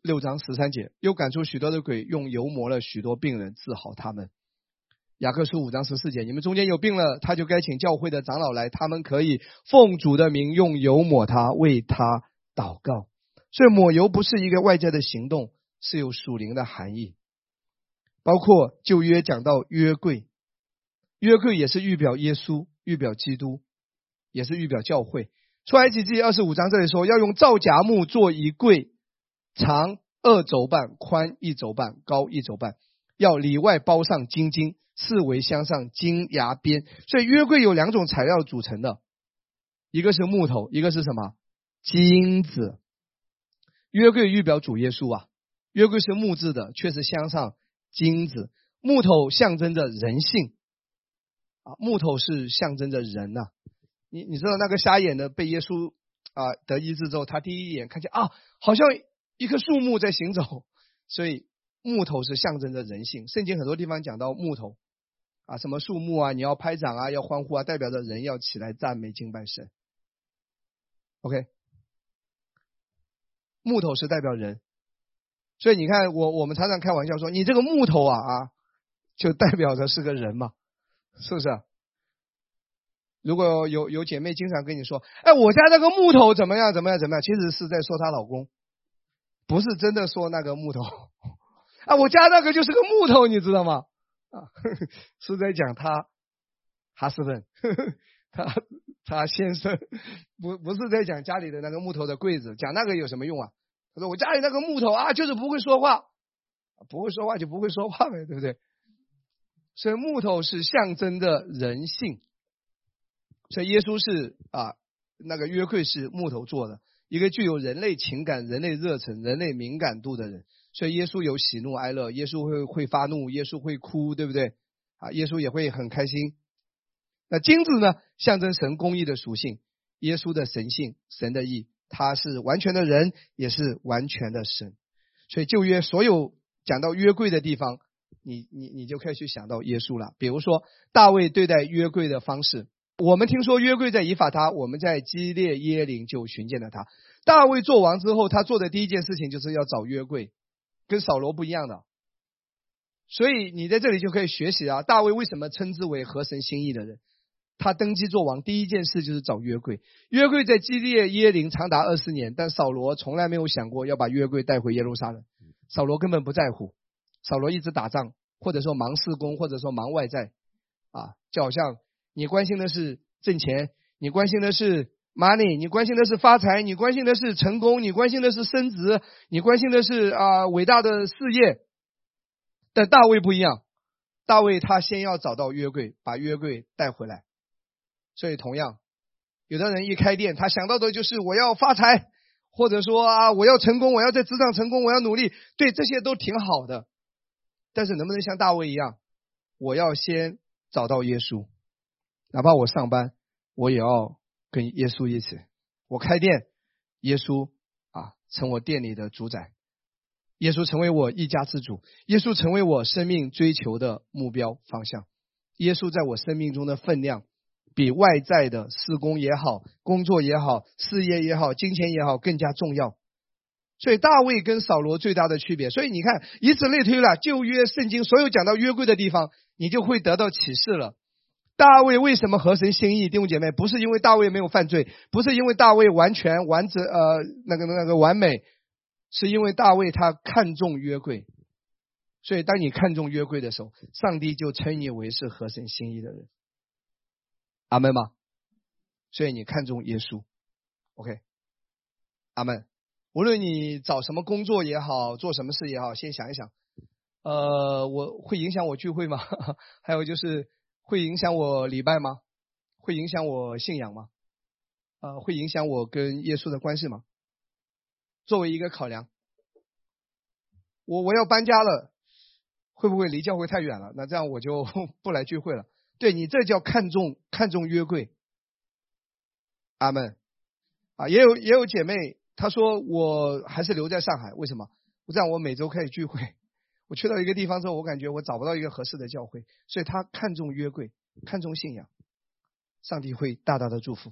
六章十三节，又赶出许多的鬼，用油抹了许多病人，治好他们。雅各书五章十四节，你们中间有病了，他就该请教会的长老来，他们可以奉主的名用油抹他，为他祷告。所以抹油不是一个外在的行动，是有属灵的含义。包括旧约讲到约柜，约柜也是预表耶稣，预表基督，也是预表教会。出埃及记二十五章这里说，要用皂荚木做一柜，长二肘半，宽一肘半，高一肘半，要里外包上金金，四围镶上金牙边。所以约柜有两种材料组成的，一个是木头，一个是什么？金子。约柜预表主耶稣啊，约柜是木质的，却是镶上金子。木头象征着人性啊，木头是象征着人呐、啊。你你知道那个瞎眼的被耶稣啊得医治之后，他第一眼看见啊，好像一棵树木在行走，所以木头是象征着人性。圣经很多地方讲到木头啊，什么树木啊，你要拍掌啊，要欢呼啊，代表着人要起来赞美敬拜神。OK， 木头是代表人，所以你看我我们常常开玩笑说，你这个木头啊啊，就代表着是个人嘛，是不是啊？如果有有姐妹经常跟你说，哎，我家那个木头怎么样怎么样怎么样，其实是在说她老公，不是真的说那个木头啊，我家那个就是个木头，你知道吗？啊，是在讲他哈斯本，他他先生，不不是在讲家里的那个木头的柜子，讲那个有什么用啊？他说我家里那个木头啊，就是不会说话，不会说话就不会说话呗，对不对？所以木头是象征的人性。所以耶稣是啊，那个约柜是木头做的，一个具有人类情感、人类热忱、人类敏感度的人。所以耶稣有喜怒哀乐，耶稣会会发怒，耶稣会哭，对不对？啊，耶稣也会很开心。那金子呢，象征神公义的属性，耶稣的神性、神的义，他是完全的人，也是完全的神。所以旧约所有讲到约柜的地方，你你你就可以去想到耶稣了。比如说大卫对待约柜的方式。我们听说约柜在以法他，我们在基列耶琳就寻见了他。大卫做王之后，他做的第一件事情就是要找约柜，跟扫罗不一样的。所以你在这里就可以学习啊，大卫为什么称之为合神心意的人？他登基做王第一件事就是找约柜。约柜在基列耶琳长达二十年，但扫罗从来没有想过要把约柜带回耶路撒冷。扫罗根本不在乎，扫罗一直打仗，或者说忙事工，或者说忙外在啊，就好像你关心的是挣钱，你关心的是 money， 你关心的是发财，你关心的是成功，你关心的是升职，你关心的是啊、呃、伟大的事业。但大卫不一样，大卫他先要找到约柜，把约柜带回来。所以同样，有的人一开店，他想到的就是我要发财，或者说啊我要成功，我要在职场成功，我要努力，对，这些都挺好的。但是能不能像大卫一样，我要先找到耶稣，哪怕我上班，我也要跟耶稣一起。我开店，耶稣啊成我店里的主宰，耶稣成为我一家之主，耶稣成为我生命追求的目标方向。耶稣在我生命中的分量，比外在的事工也好，工作也好，事业也好，金钱也好更加重要。所以大卫跟扫罗最大的区别，所以你看以此类推了，旧约圣经所有讲到约柜的地方，你就会得到启示了。大卫为什么合神心意？弟兄姐妹，不是因为大卫没有犯罪，不是因为大卫完全完整呃那个那个完美，是因为大卫他看重约柜。所以当你看重约柜的时候，上帝就称你为是合神心意的人。阿们吗？所以你看重耶稣 OK， 阿们。无论你找什么工作也好，做什么事也好，先想一想，呃，我会影响我聚会吗？还有就是会影响我礼拜吗？会影响我信仰吗？呃，会影响我跟耶稣的关系吗？作为一个考量，我我要搬家了，会不会离教会太远了？那这样我就不来聚会了。对，你这叫看重看重约柜。阿们。啊，也有也有姐妹她说我还是留在上海，为什么？我这样我每周可以聚会。我去到一个地方之后，我感觉我找不到一个合适的教会，所以她看重约柜，看重信仰，上帝会大大的祝福。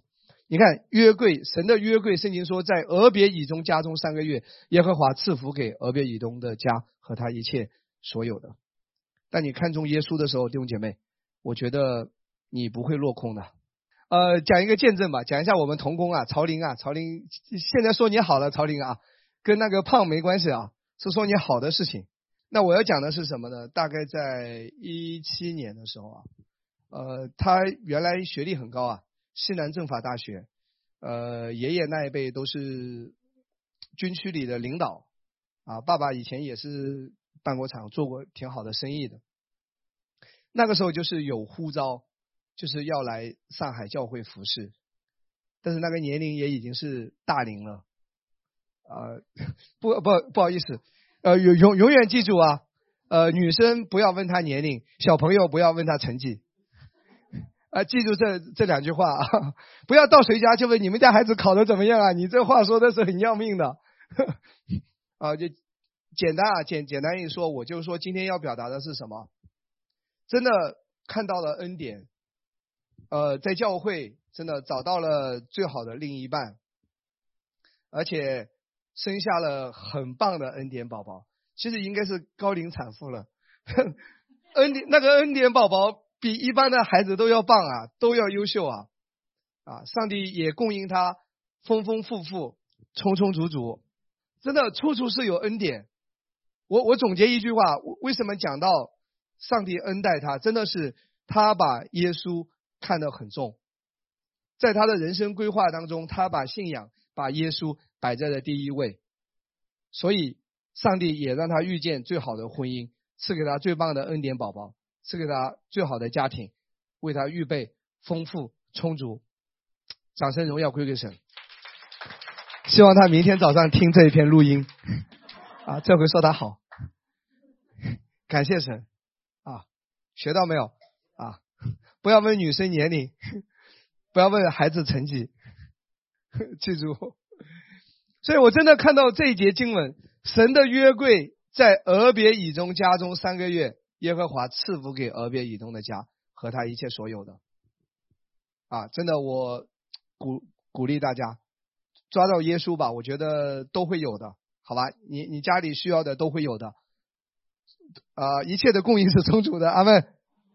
你看约柜，神的约柜，圣经说在俄别以东家中三个月，耶和华赐福给俄别以东的家和他一切所有的。但你看重耶稣的时候，弟兄姐妹，我觉得你不会落空的。呃，讲一个见证吧，讲一下我们同工啊，曹林啊，曹林现在说你好了，曹林啊，跟那个胖没关系啊，是说你好的事情。那我要讲的是什么呢？大概在一七年的时候啊，呃，他原来学历很高啊，西南政法大学，呃，爷爷那一辈都是军区里的领导啊，爸爸以前也是办过厂，做过挺好的生意的。那个时候就是有呼召，就是要来上海教会服侍，但是那个年龄也已经是大龄了，啊、呃，不不不好意思，呃，永永永远记住啊，呃，女生不要问她年龄，小朋友不要问她成绩，啊、呃，记住这这两句话啊，不要到谁家就问你们家孩子考得怎么样啊，你这话说的是很要命的，啊，就简单啊，简简单一说，我就说今天要表达的是什么。真的看到了恩典，呃，在教会真的找到了最好的另一半，而且生下了很棒的恩典宝宝，其实应该是高龄产妇了。恩典那个恩典宝宝比一般的孩子都要棒啊，都要优秀啊！啊，上帝也供应他丰丰富富、充充足足，真的处处是有恩典。我我总结一句话，为什么讲到上帝恩待他，真的是他把耶稣看得很重，在他的人生规划当中，他把信仰把耶稣摆在了第一位，所以上帝也让他遇见最好的婚姻，赐给他最棒的恩典宝宝，赐给他最好的家庭，为他预备丰富充足。掌声荣耀归给神。希望他明天早上听这一篇录音啊，这回说他好，感谢神啊，学到没有啊？不要问女生年龄，不要问孩子成绩，记住。所以我真的看到这一节经文，神的约柜在俄别以东家中三个月，耶和华赐福给俄别以东的家和他一切所有的。啊，真的我鼓鼓励大家抓到耶稣吧，我觉得都会有的，好吧？你你家里需要的都会有的，啊、呃，一切的供应是充足的，阿们。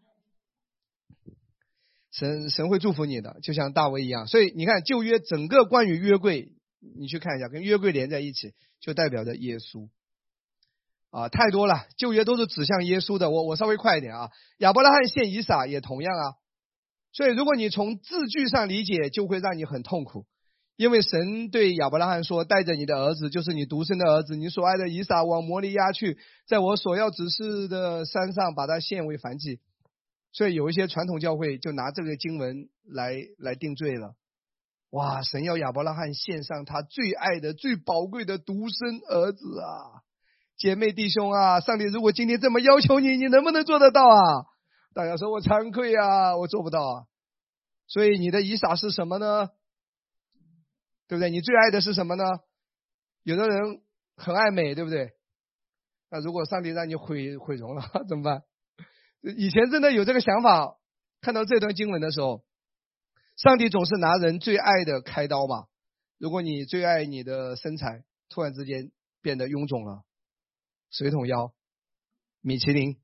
神神会祝福你的，就像大卫一样。所以你看旧约整个关于约柜，你去看一下，跟约柜连在一起，就代表着耶稣。啊，太多了，旧约都是指向耶稣的。我我稍微快一点啊，亚伯拉罕献以撒也同样啊。所以如果你从字句上理解，就会让你很痛苦，因为神对亚伯拉罕说，带着你的儿子，就是你独生的儿子，你所爱的以撒往摩利亚去，在我所要指示的山上把他献为燔祭。所以有一些传统教会就拿这个经文来来定罪了。哇，神要亚伯拉罕献上他最爱的最宝贵的独生儿子啊！姐妹弟兄啊，上帝如果今天这么要求你，你能不能做得到啊？大家说我惭愧啊，我做不到啊。所以你的以撒是什么呢？对不对？你最爱的是什么呢？有的人很爱美，对不对？那如果上帝让你毁毁容了怎么办？以前真的有这个想法，看到这段经文的时候，上帝总是拿人最爱的开刀嘛。如果你最爱你的身材，突然之间变得臃肿了，水桶腰、米其林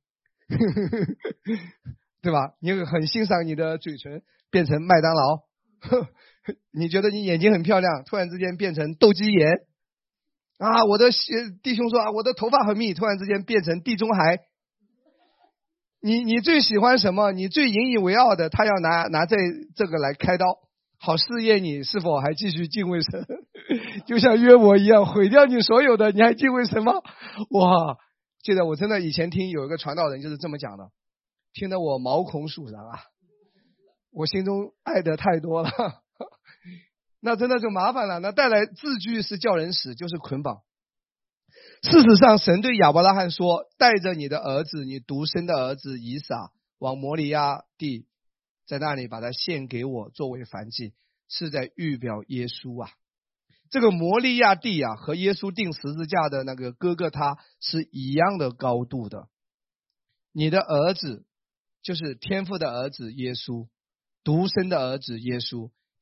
对吧？你很欣赏你的嘴唇变成麦当劳，你觉得你眼睛很漂亮，突然之间变成斗鸡眼啊！我的弟兄说啊，我的头发很密，突然之间变成地中海。你你最喜欢什么？你最引以为傲的，他要拿拿这这个来开刀，好试验你是否还继续敬畏神。就像约伯一样，毁掉你所有的，你还敬畏神吗？哇！记得我真的以前听有一个传道人就是这么讲的，听得我毛孔悚然啊！我心中爱的太多了，那真的就麻烦了。那带来字句是叫人死，就是捆绑。事实上，神对亚伯拉罕说，带着你的儿子，你独生的儿子以撒往摩利亚地，在那里把他献给我作为燔祭，是在预表耶稣啊。这个摩利亚地啊，和耶稣钉十字架的那个哥哥他是一样的高度的。你的儿子就是天父的儿子耶稣，独生的儿子耶稣，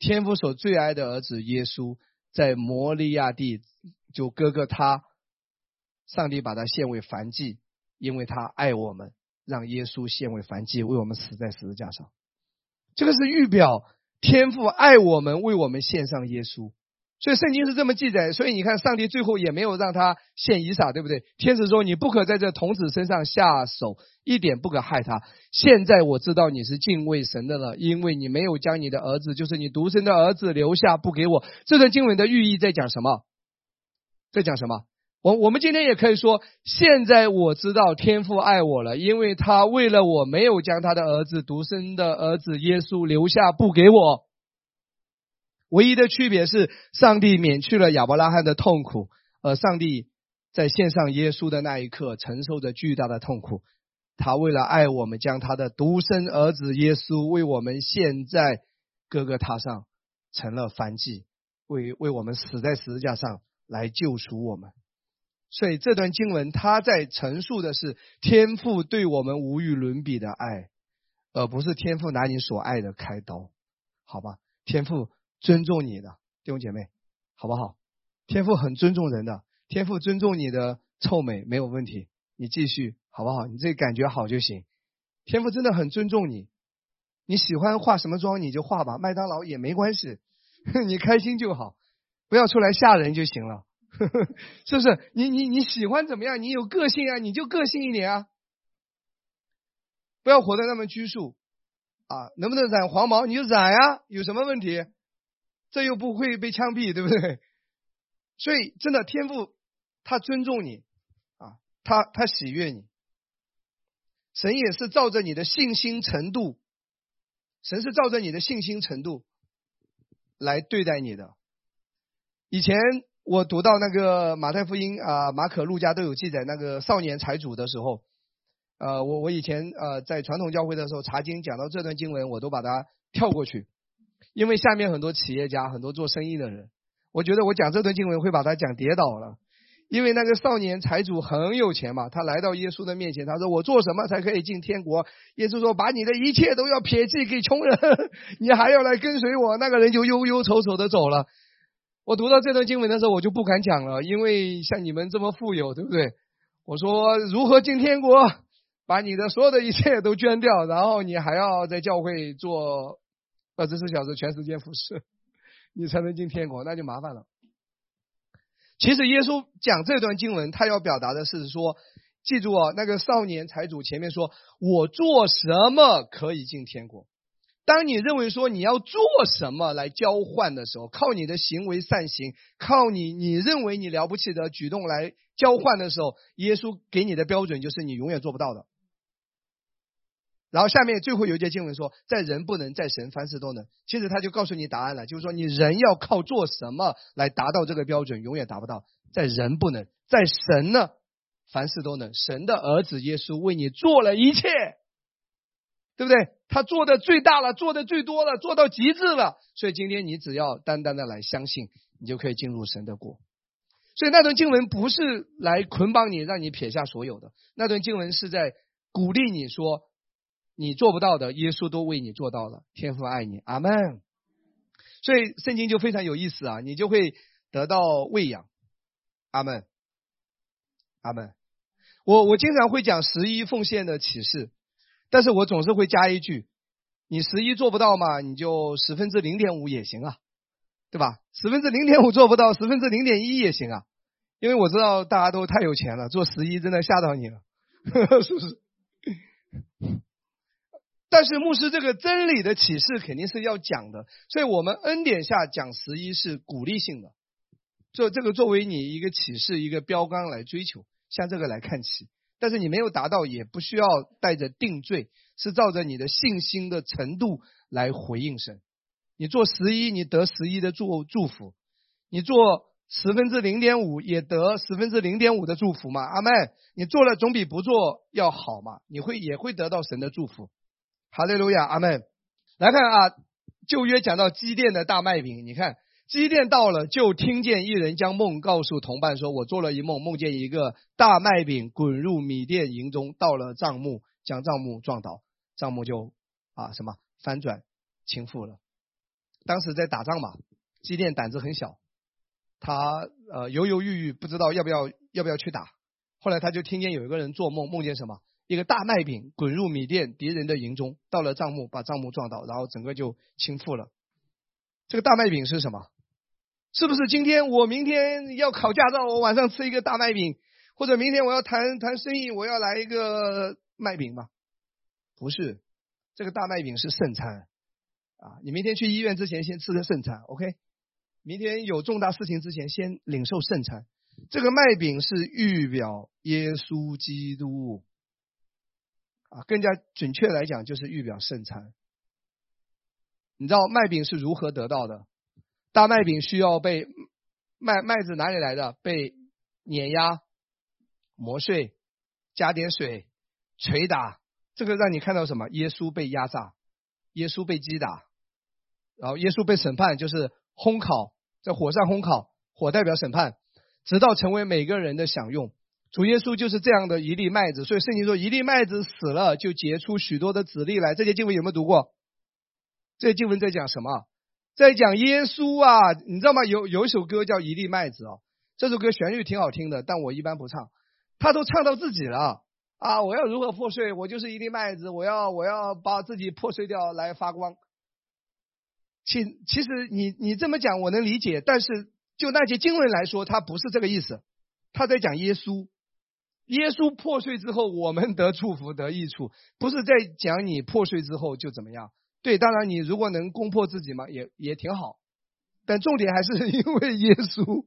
天父所最爱的儿子耶稣在摩利亚地就哥哥他，上帝把他献为燔祭，因为他爱我们，让耶稣献为燔祭，为我们死在十字架上。这个是预表天父爱我们，为我们献上耶稣。所以圣经是这么记载，所以你看上帝最后也没有让他献以撒，对不对？天使说你不可在这童子身上下手，一点不可害他。现在我知道你是敬畏神的了，因为你没有将你的儿子，就是你独生的儿子留下不给我。这段经文的寓意在讲什么？在讲什么？我我们今天也可以说，现在我知道天父爱我了，因为他为了我没有将他的儿子，独生的儿子耶稣留下不给我。唯一的区别是上帝免去了亚伯拉罕的痛苦，而上帝在献上耶稣的那一刻承受着巨大的痛苦。他为了爱我们，将他的独生儿子耶稣为我们献在哥哥他上，成了燔祭，为为我们死在十字架上来救赎我们。所以这段经文他在陈述的是天父对我们无与伦比的爱，而不是天父拿你所爱的开刀，好吧？天父尊重你的弟兄姐妹，好不好？天父很尊重人的，天父尊重你的臭美没有问题，你继续好不好？你这感觉好就行。天父真的很尊重你，你喜欢化什么妆你就化吧，麦当劳也没关系，你开心就好，不要出来吓人就行了。是不是？你你你喜欢怎么样？你有个性啊，你就个性一点啊，不要活得那么拘束啊。能不能染黄毛你就染啊，有什么问题？这又不会被枪毙，对不对？所以真的天父他尊重你啊，他他喜悦你。神也是照着你的信心程度，神是照着你的信心程度来对待你的。以前我读到那个马太福音啊、马可路加都有记载那个少年财主的时候，呃，我我以前呃在传统教会的时候查经讲到这段经文，我都把它跳过去，因为下面很多企业家，很多做生意的人，我觉得我讲这段经文会把他讲跌倒了。因为那个少年财主很有钱嘛，他来到耶稣的面前，他说我做什么才可以进天国？耶稣说把你的一切都要撇弃给穷人，你还要来跟随我。那个人就忧忧愁愁的走了。我读到这段经文的时候，我就不敢讲了，因为像你们这么富有，对不对？我说如何进天国？把你的所有的一切都捐掉，然后你还要在教会做二十四小时全时间服侍，你才能进天国，那就麻烦了。其实耶稣讲这段经文，他要表达的是说，记住哦，那个少年财主前面说我做什么可以进天国。当你认为说你要做什么来交换的时候，靠你的行为善行，靠你你认为你了不起的举动来交换的时候，耶稣给你的标准就是你永远做不到的。然后下面最后有一节经文说，在人不能，在神凡事都能。其实他就告诉你答案了，就是说你人要靠做什么来达到这个标准，永远达不到。在人不能，在神呢，凡事都能。神的儿子耶稣为你做了一切，对不对？他做的最大了，做的最多了，做到极致了。所以今天你只要单单的来相信，你就可以进入神的国。所以那段经文不是来捆绑你，让你撇下所有的。那段经文是在鼓励你说，你做不到的，耶稣都为你做到了，天父爱你，阿们。所以圣经就非常有意思啊，你就会得到喂养，阿们，阿们。我我经常会讲十一奉献的启示，但是我总是会加一句，你十一做不到嘛，你就十分之零点五也行啊，对吧？十分之零点五做不到，十分之零点一也行啊，因为我知道大家都太有钱了，做十一真的吓到你了，是不是？但是牧师这个真理的启示肯定是要讲的，所以我们恩典下讲十一是鼓励性的，做这个作为你一个启示一个标杆来追求，向这个来看齐。但是你没有达到也不需要带着定罪，是照着你的信心的程度来回应神。你做十一你得十一的祝祝福，你做十分之零点五也得十分之零点五的祝福嘛，阿们。你做了总比不做要好嘛，你会也会得到神的祝福。哈利路亚，阿们。来看啊，旧约讲到基甸的大麦饼，你看基甸到了，就听见一人将梦告诉同伴说，我做了一梦，梦见一个大麦饼滚入米甸营中，到了帐幕，将帐幕撞倒，帐幕就啊什么翻转倾覆了。 当时在打仗嘛，基甸胆子很小，他呃犹犹豫豫，不知道要不要要不要去打。后来他就听见有一个人做梦，梦见什么？一个大麦饼滚入米甸敌人的营中，到了帐幕，把帐幕撞倒，然后整个就倾覆了。这个大麦饼是什么？是不是今天我明天要考驾照，我晚上吃一个大麦饼，或者明天我要谈谈生意，我要来一个麦饼吗？不是，这个大麦饼是圣餐啊！你明天去医院之前先吃个圣餐 ，OK？ 明天有重大事情之前先领受圣餐。这个麦饼是预表耶稣基督啊，更加准确来讲就是预表圣餐。你知道麦饼是如何得到的？大麦饼需要被麦麦子哪里来的？被碾压、磨碎、加点水、捶打，这个让你看到什么？耶稣被压榨，耶稣被击打，然后耶稣被审判，就是烘烤，在火上烘烤，火代表审判，直到成为每个人的享用。主耶稣就是这样的一粒麦子，所以圣经说一粒麦子死了就结出许多的子粒来。这些经文有没有读过？这些经文在讲什么？在讲耶稣啊，你知道吗？有有一首歌叫《一粒麦子》哦，这首歌旋律挺好听的，但我一般不唱。他都唱到自己了啊！我要如何破碎？我就是一粒麦子，我要我要把自己破碎掉来发光。其其实你你这么讲我能理解，但是就那些经文来说，他不是这个意思。他在讲耶稣，耶稣破碎之后，我们得祝福得益处，不是在讲你破碎之后就怎么样。对，当然你如果能攻破自己嘛，也也挺好，但重点还是因为耶稣。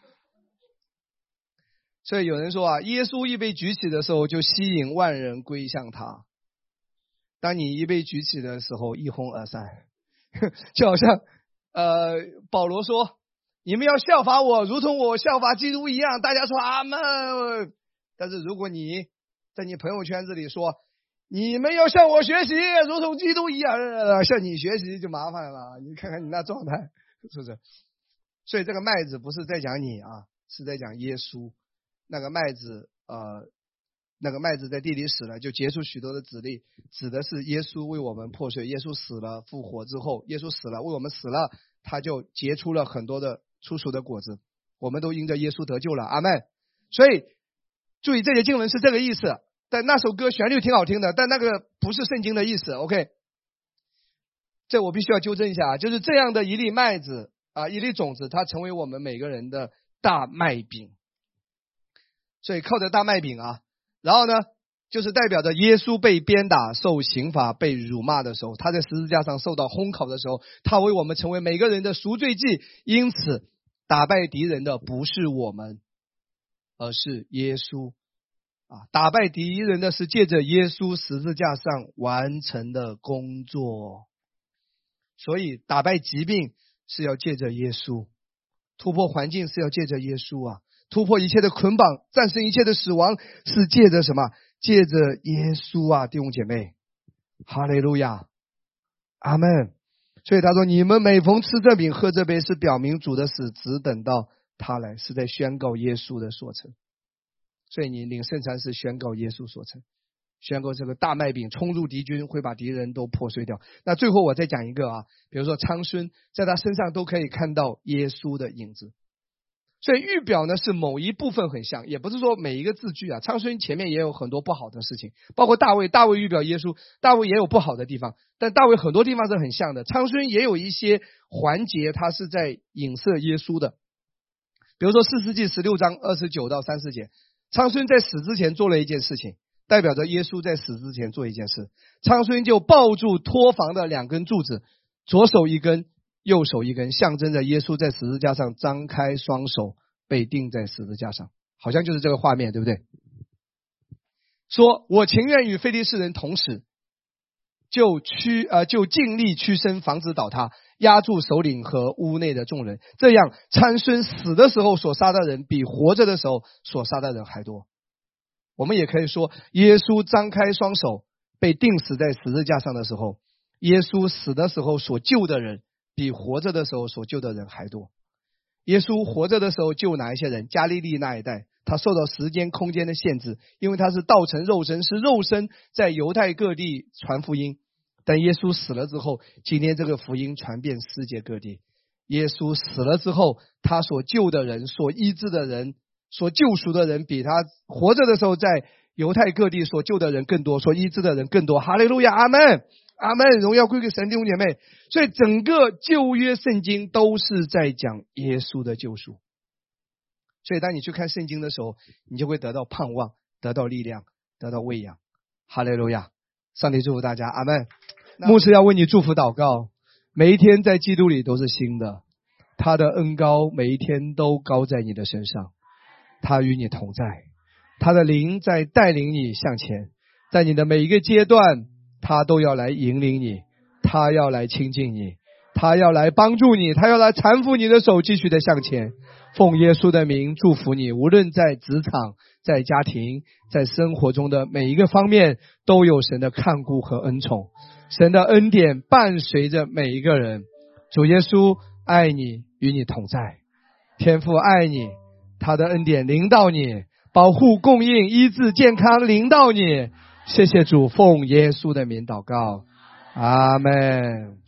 所以有人说啊，耶稣一被举起的时候，就吸引万人归向他。当你一被举起的时候，一哄而散，就好像呃保罗说，你们要效法我，如同我效法基督一样。大家说阿们。但是如果你在你朋友圈子里说，你们要向我学习，如同基督一样，向你学习就麻烦了。你看看你那状态，是不是？所以这个麦子不是在讲你啊，是在讲耶稣。那个麦子，呃，那个麦子在地里死了，就结出许多的子粒，指的是耶稣为我们破碎。耶稣死了，复活之后，耶稣死了，为我们死了，他就结出了很多的出熟的果子。我们都因着耶稣得救了，阿们。所以注意这些经文是这个意思。但那首歌旋律挺好听的，但那个不是圣经的意思 OK， 这我必须要纠正一下啊，就是这样的一粒麦子啊，一粒种子，它成为我们每个人的大麦饼。所以靠着大麦饼啊，然后呢就是代表着耶稣被鞭打受刑罚被辱骂的时候，他在十字架上受到烘烤的时候，他为我们成为每个人的赎罪祭。因此打败敌人的不是我们，而是耶稣啊，打败敌人的是借着耶稣十字架上完成的工作。所以打败疾病是要借着耶稣，突破环境是要借着耶稣啊，突破一切的捆绑，战胜一切的死亡是借着什么？借着耶稣啊，弟兄姐妹，哈利路亚，阿们。所以他说，你们每逢吃这饼喝这杯，是表明主的死，只等到他来，是在宣告耶稣的所成。所以你领圣餐是宣告耶稣所成，宣告这个大麦饼冲入敌军，会把敌人都破碎掉。那最后我再讲一个啊，比如说参孙，在他身上都可以看到耶稣的影子。所以预表呢是某一部分很像，也不是说每一个字句啊。参孙前面也有很多不好的事情，包括大卫，大卫预表耶稣，大卫也有不好的地方，但大卫很多地方是很像的。参孙也有一些环节，他是在影射耶稣的。比如说四世纪十六章二十九到三十节，参孙在死之前做了一件事情，代表着耶稣在死之前做一件事。参孙就抱住托房的两根柱子，左手一根，右手一根，象征着耶稣在十字架上张开双手被钉在十字架上，好像就是这个画面，对不对？说我情愿与非利士人同死，就屈呃就尽力屈身防止倒塌，压住首领和屋内的众人。这样参孙死的时候所杀的人比活着的时候所杀的人还多。我们也可以说，耶稣张开双手被钉死在十字架上的时候，耶稣死的时候所救的人比活着的时候所救的人还多。耶稣活着的时候救哪一些人？加利利那一带，他受到时间空间的限制，因为他是道成肉身，是肉身在犹太各地传福音。 但耶稣死了之后，今天这个福音传遍世界各地。耶稣死了之后，他所救的人，所医治的人，所救赎的人，比他活着的时候在犹太各地所救的人更多，所医治的人更多。哈利路亚，阿们，阿们，荣耀归给神。弟兄姐妹，所以整个旧约圣经都是在讲耶稣的救赎。所以当你去看圣经的时候，你就会得到盼望，得到力量，得到喂养。哈利路亚，上帝祝福大家，阿们。牧师要为你祝福祷告，每一天在基督里都是新的，他的恩膏每一天都高在你的身上，他与你同在，他的灵在带领你向前，在你的每一个阶段，他都要来引领你，他要来亲近你，他要来帮助你，他要来搀扶你的手，继续的向前。奉耶稣的名祝福你，无论在职场、在家庭、在生活中的每一个方面，都有神的看顾和恩宠，神的恩典伴随着每一个人。主耶稣爱你，与你同在，天父爱你，他的恩典临到你，保护、供应、医治、健康临到你。谢谢主，奉耶稣的名祷告，阿们。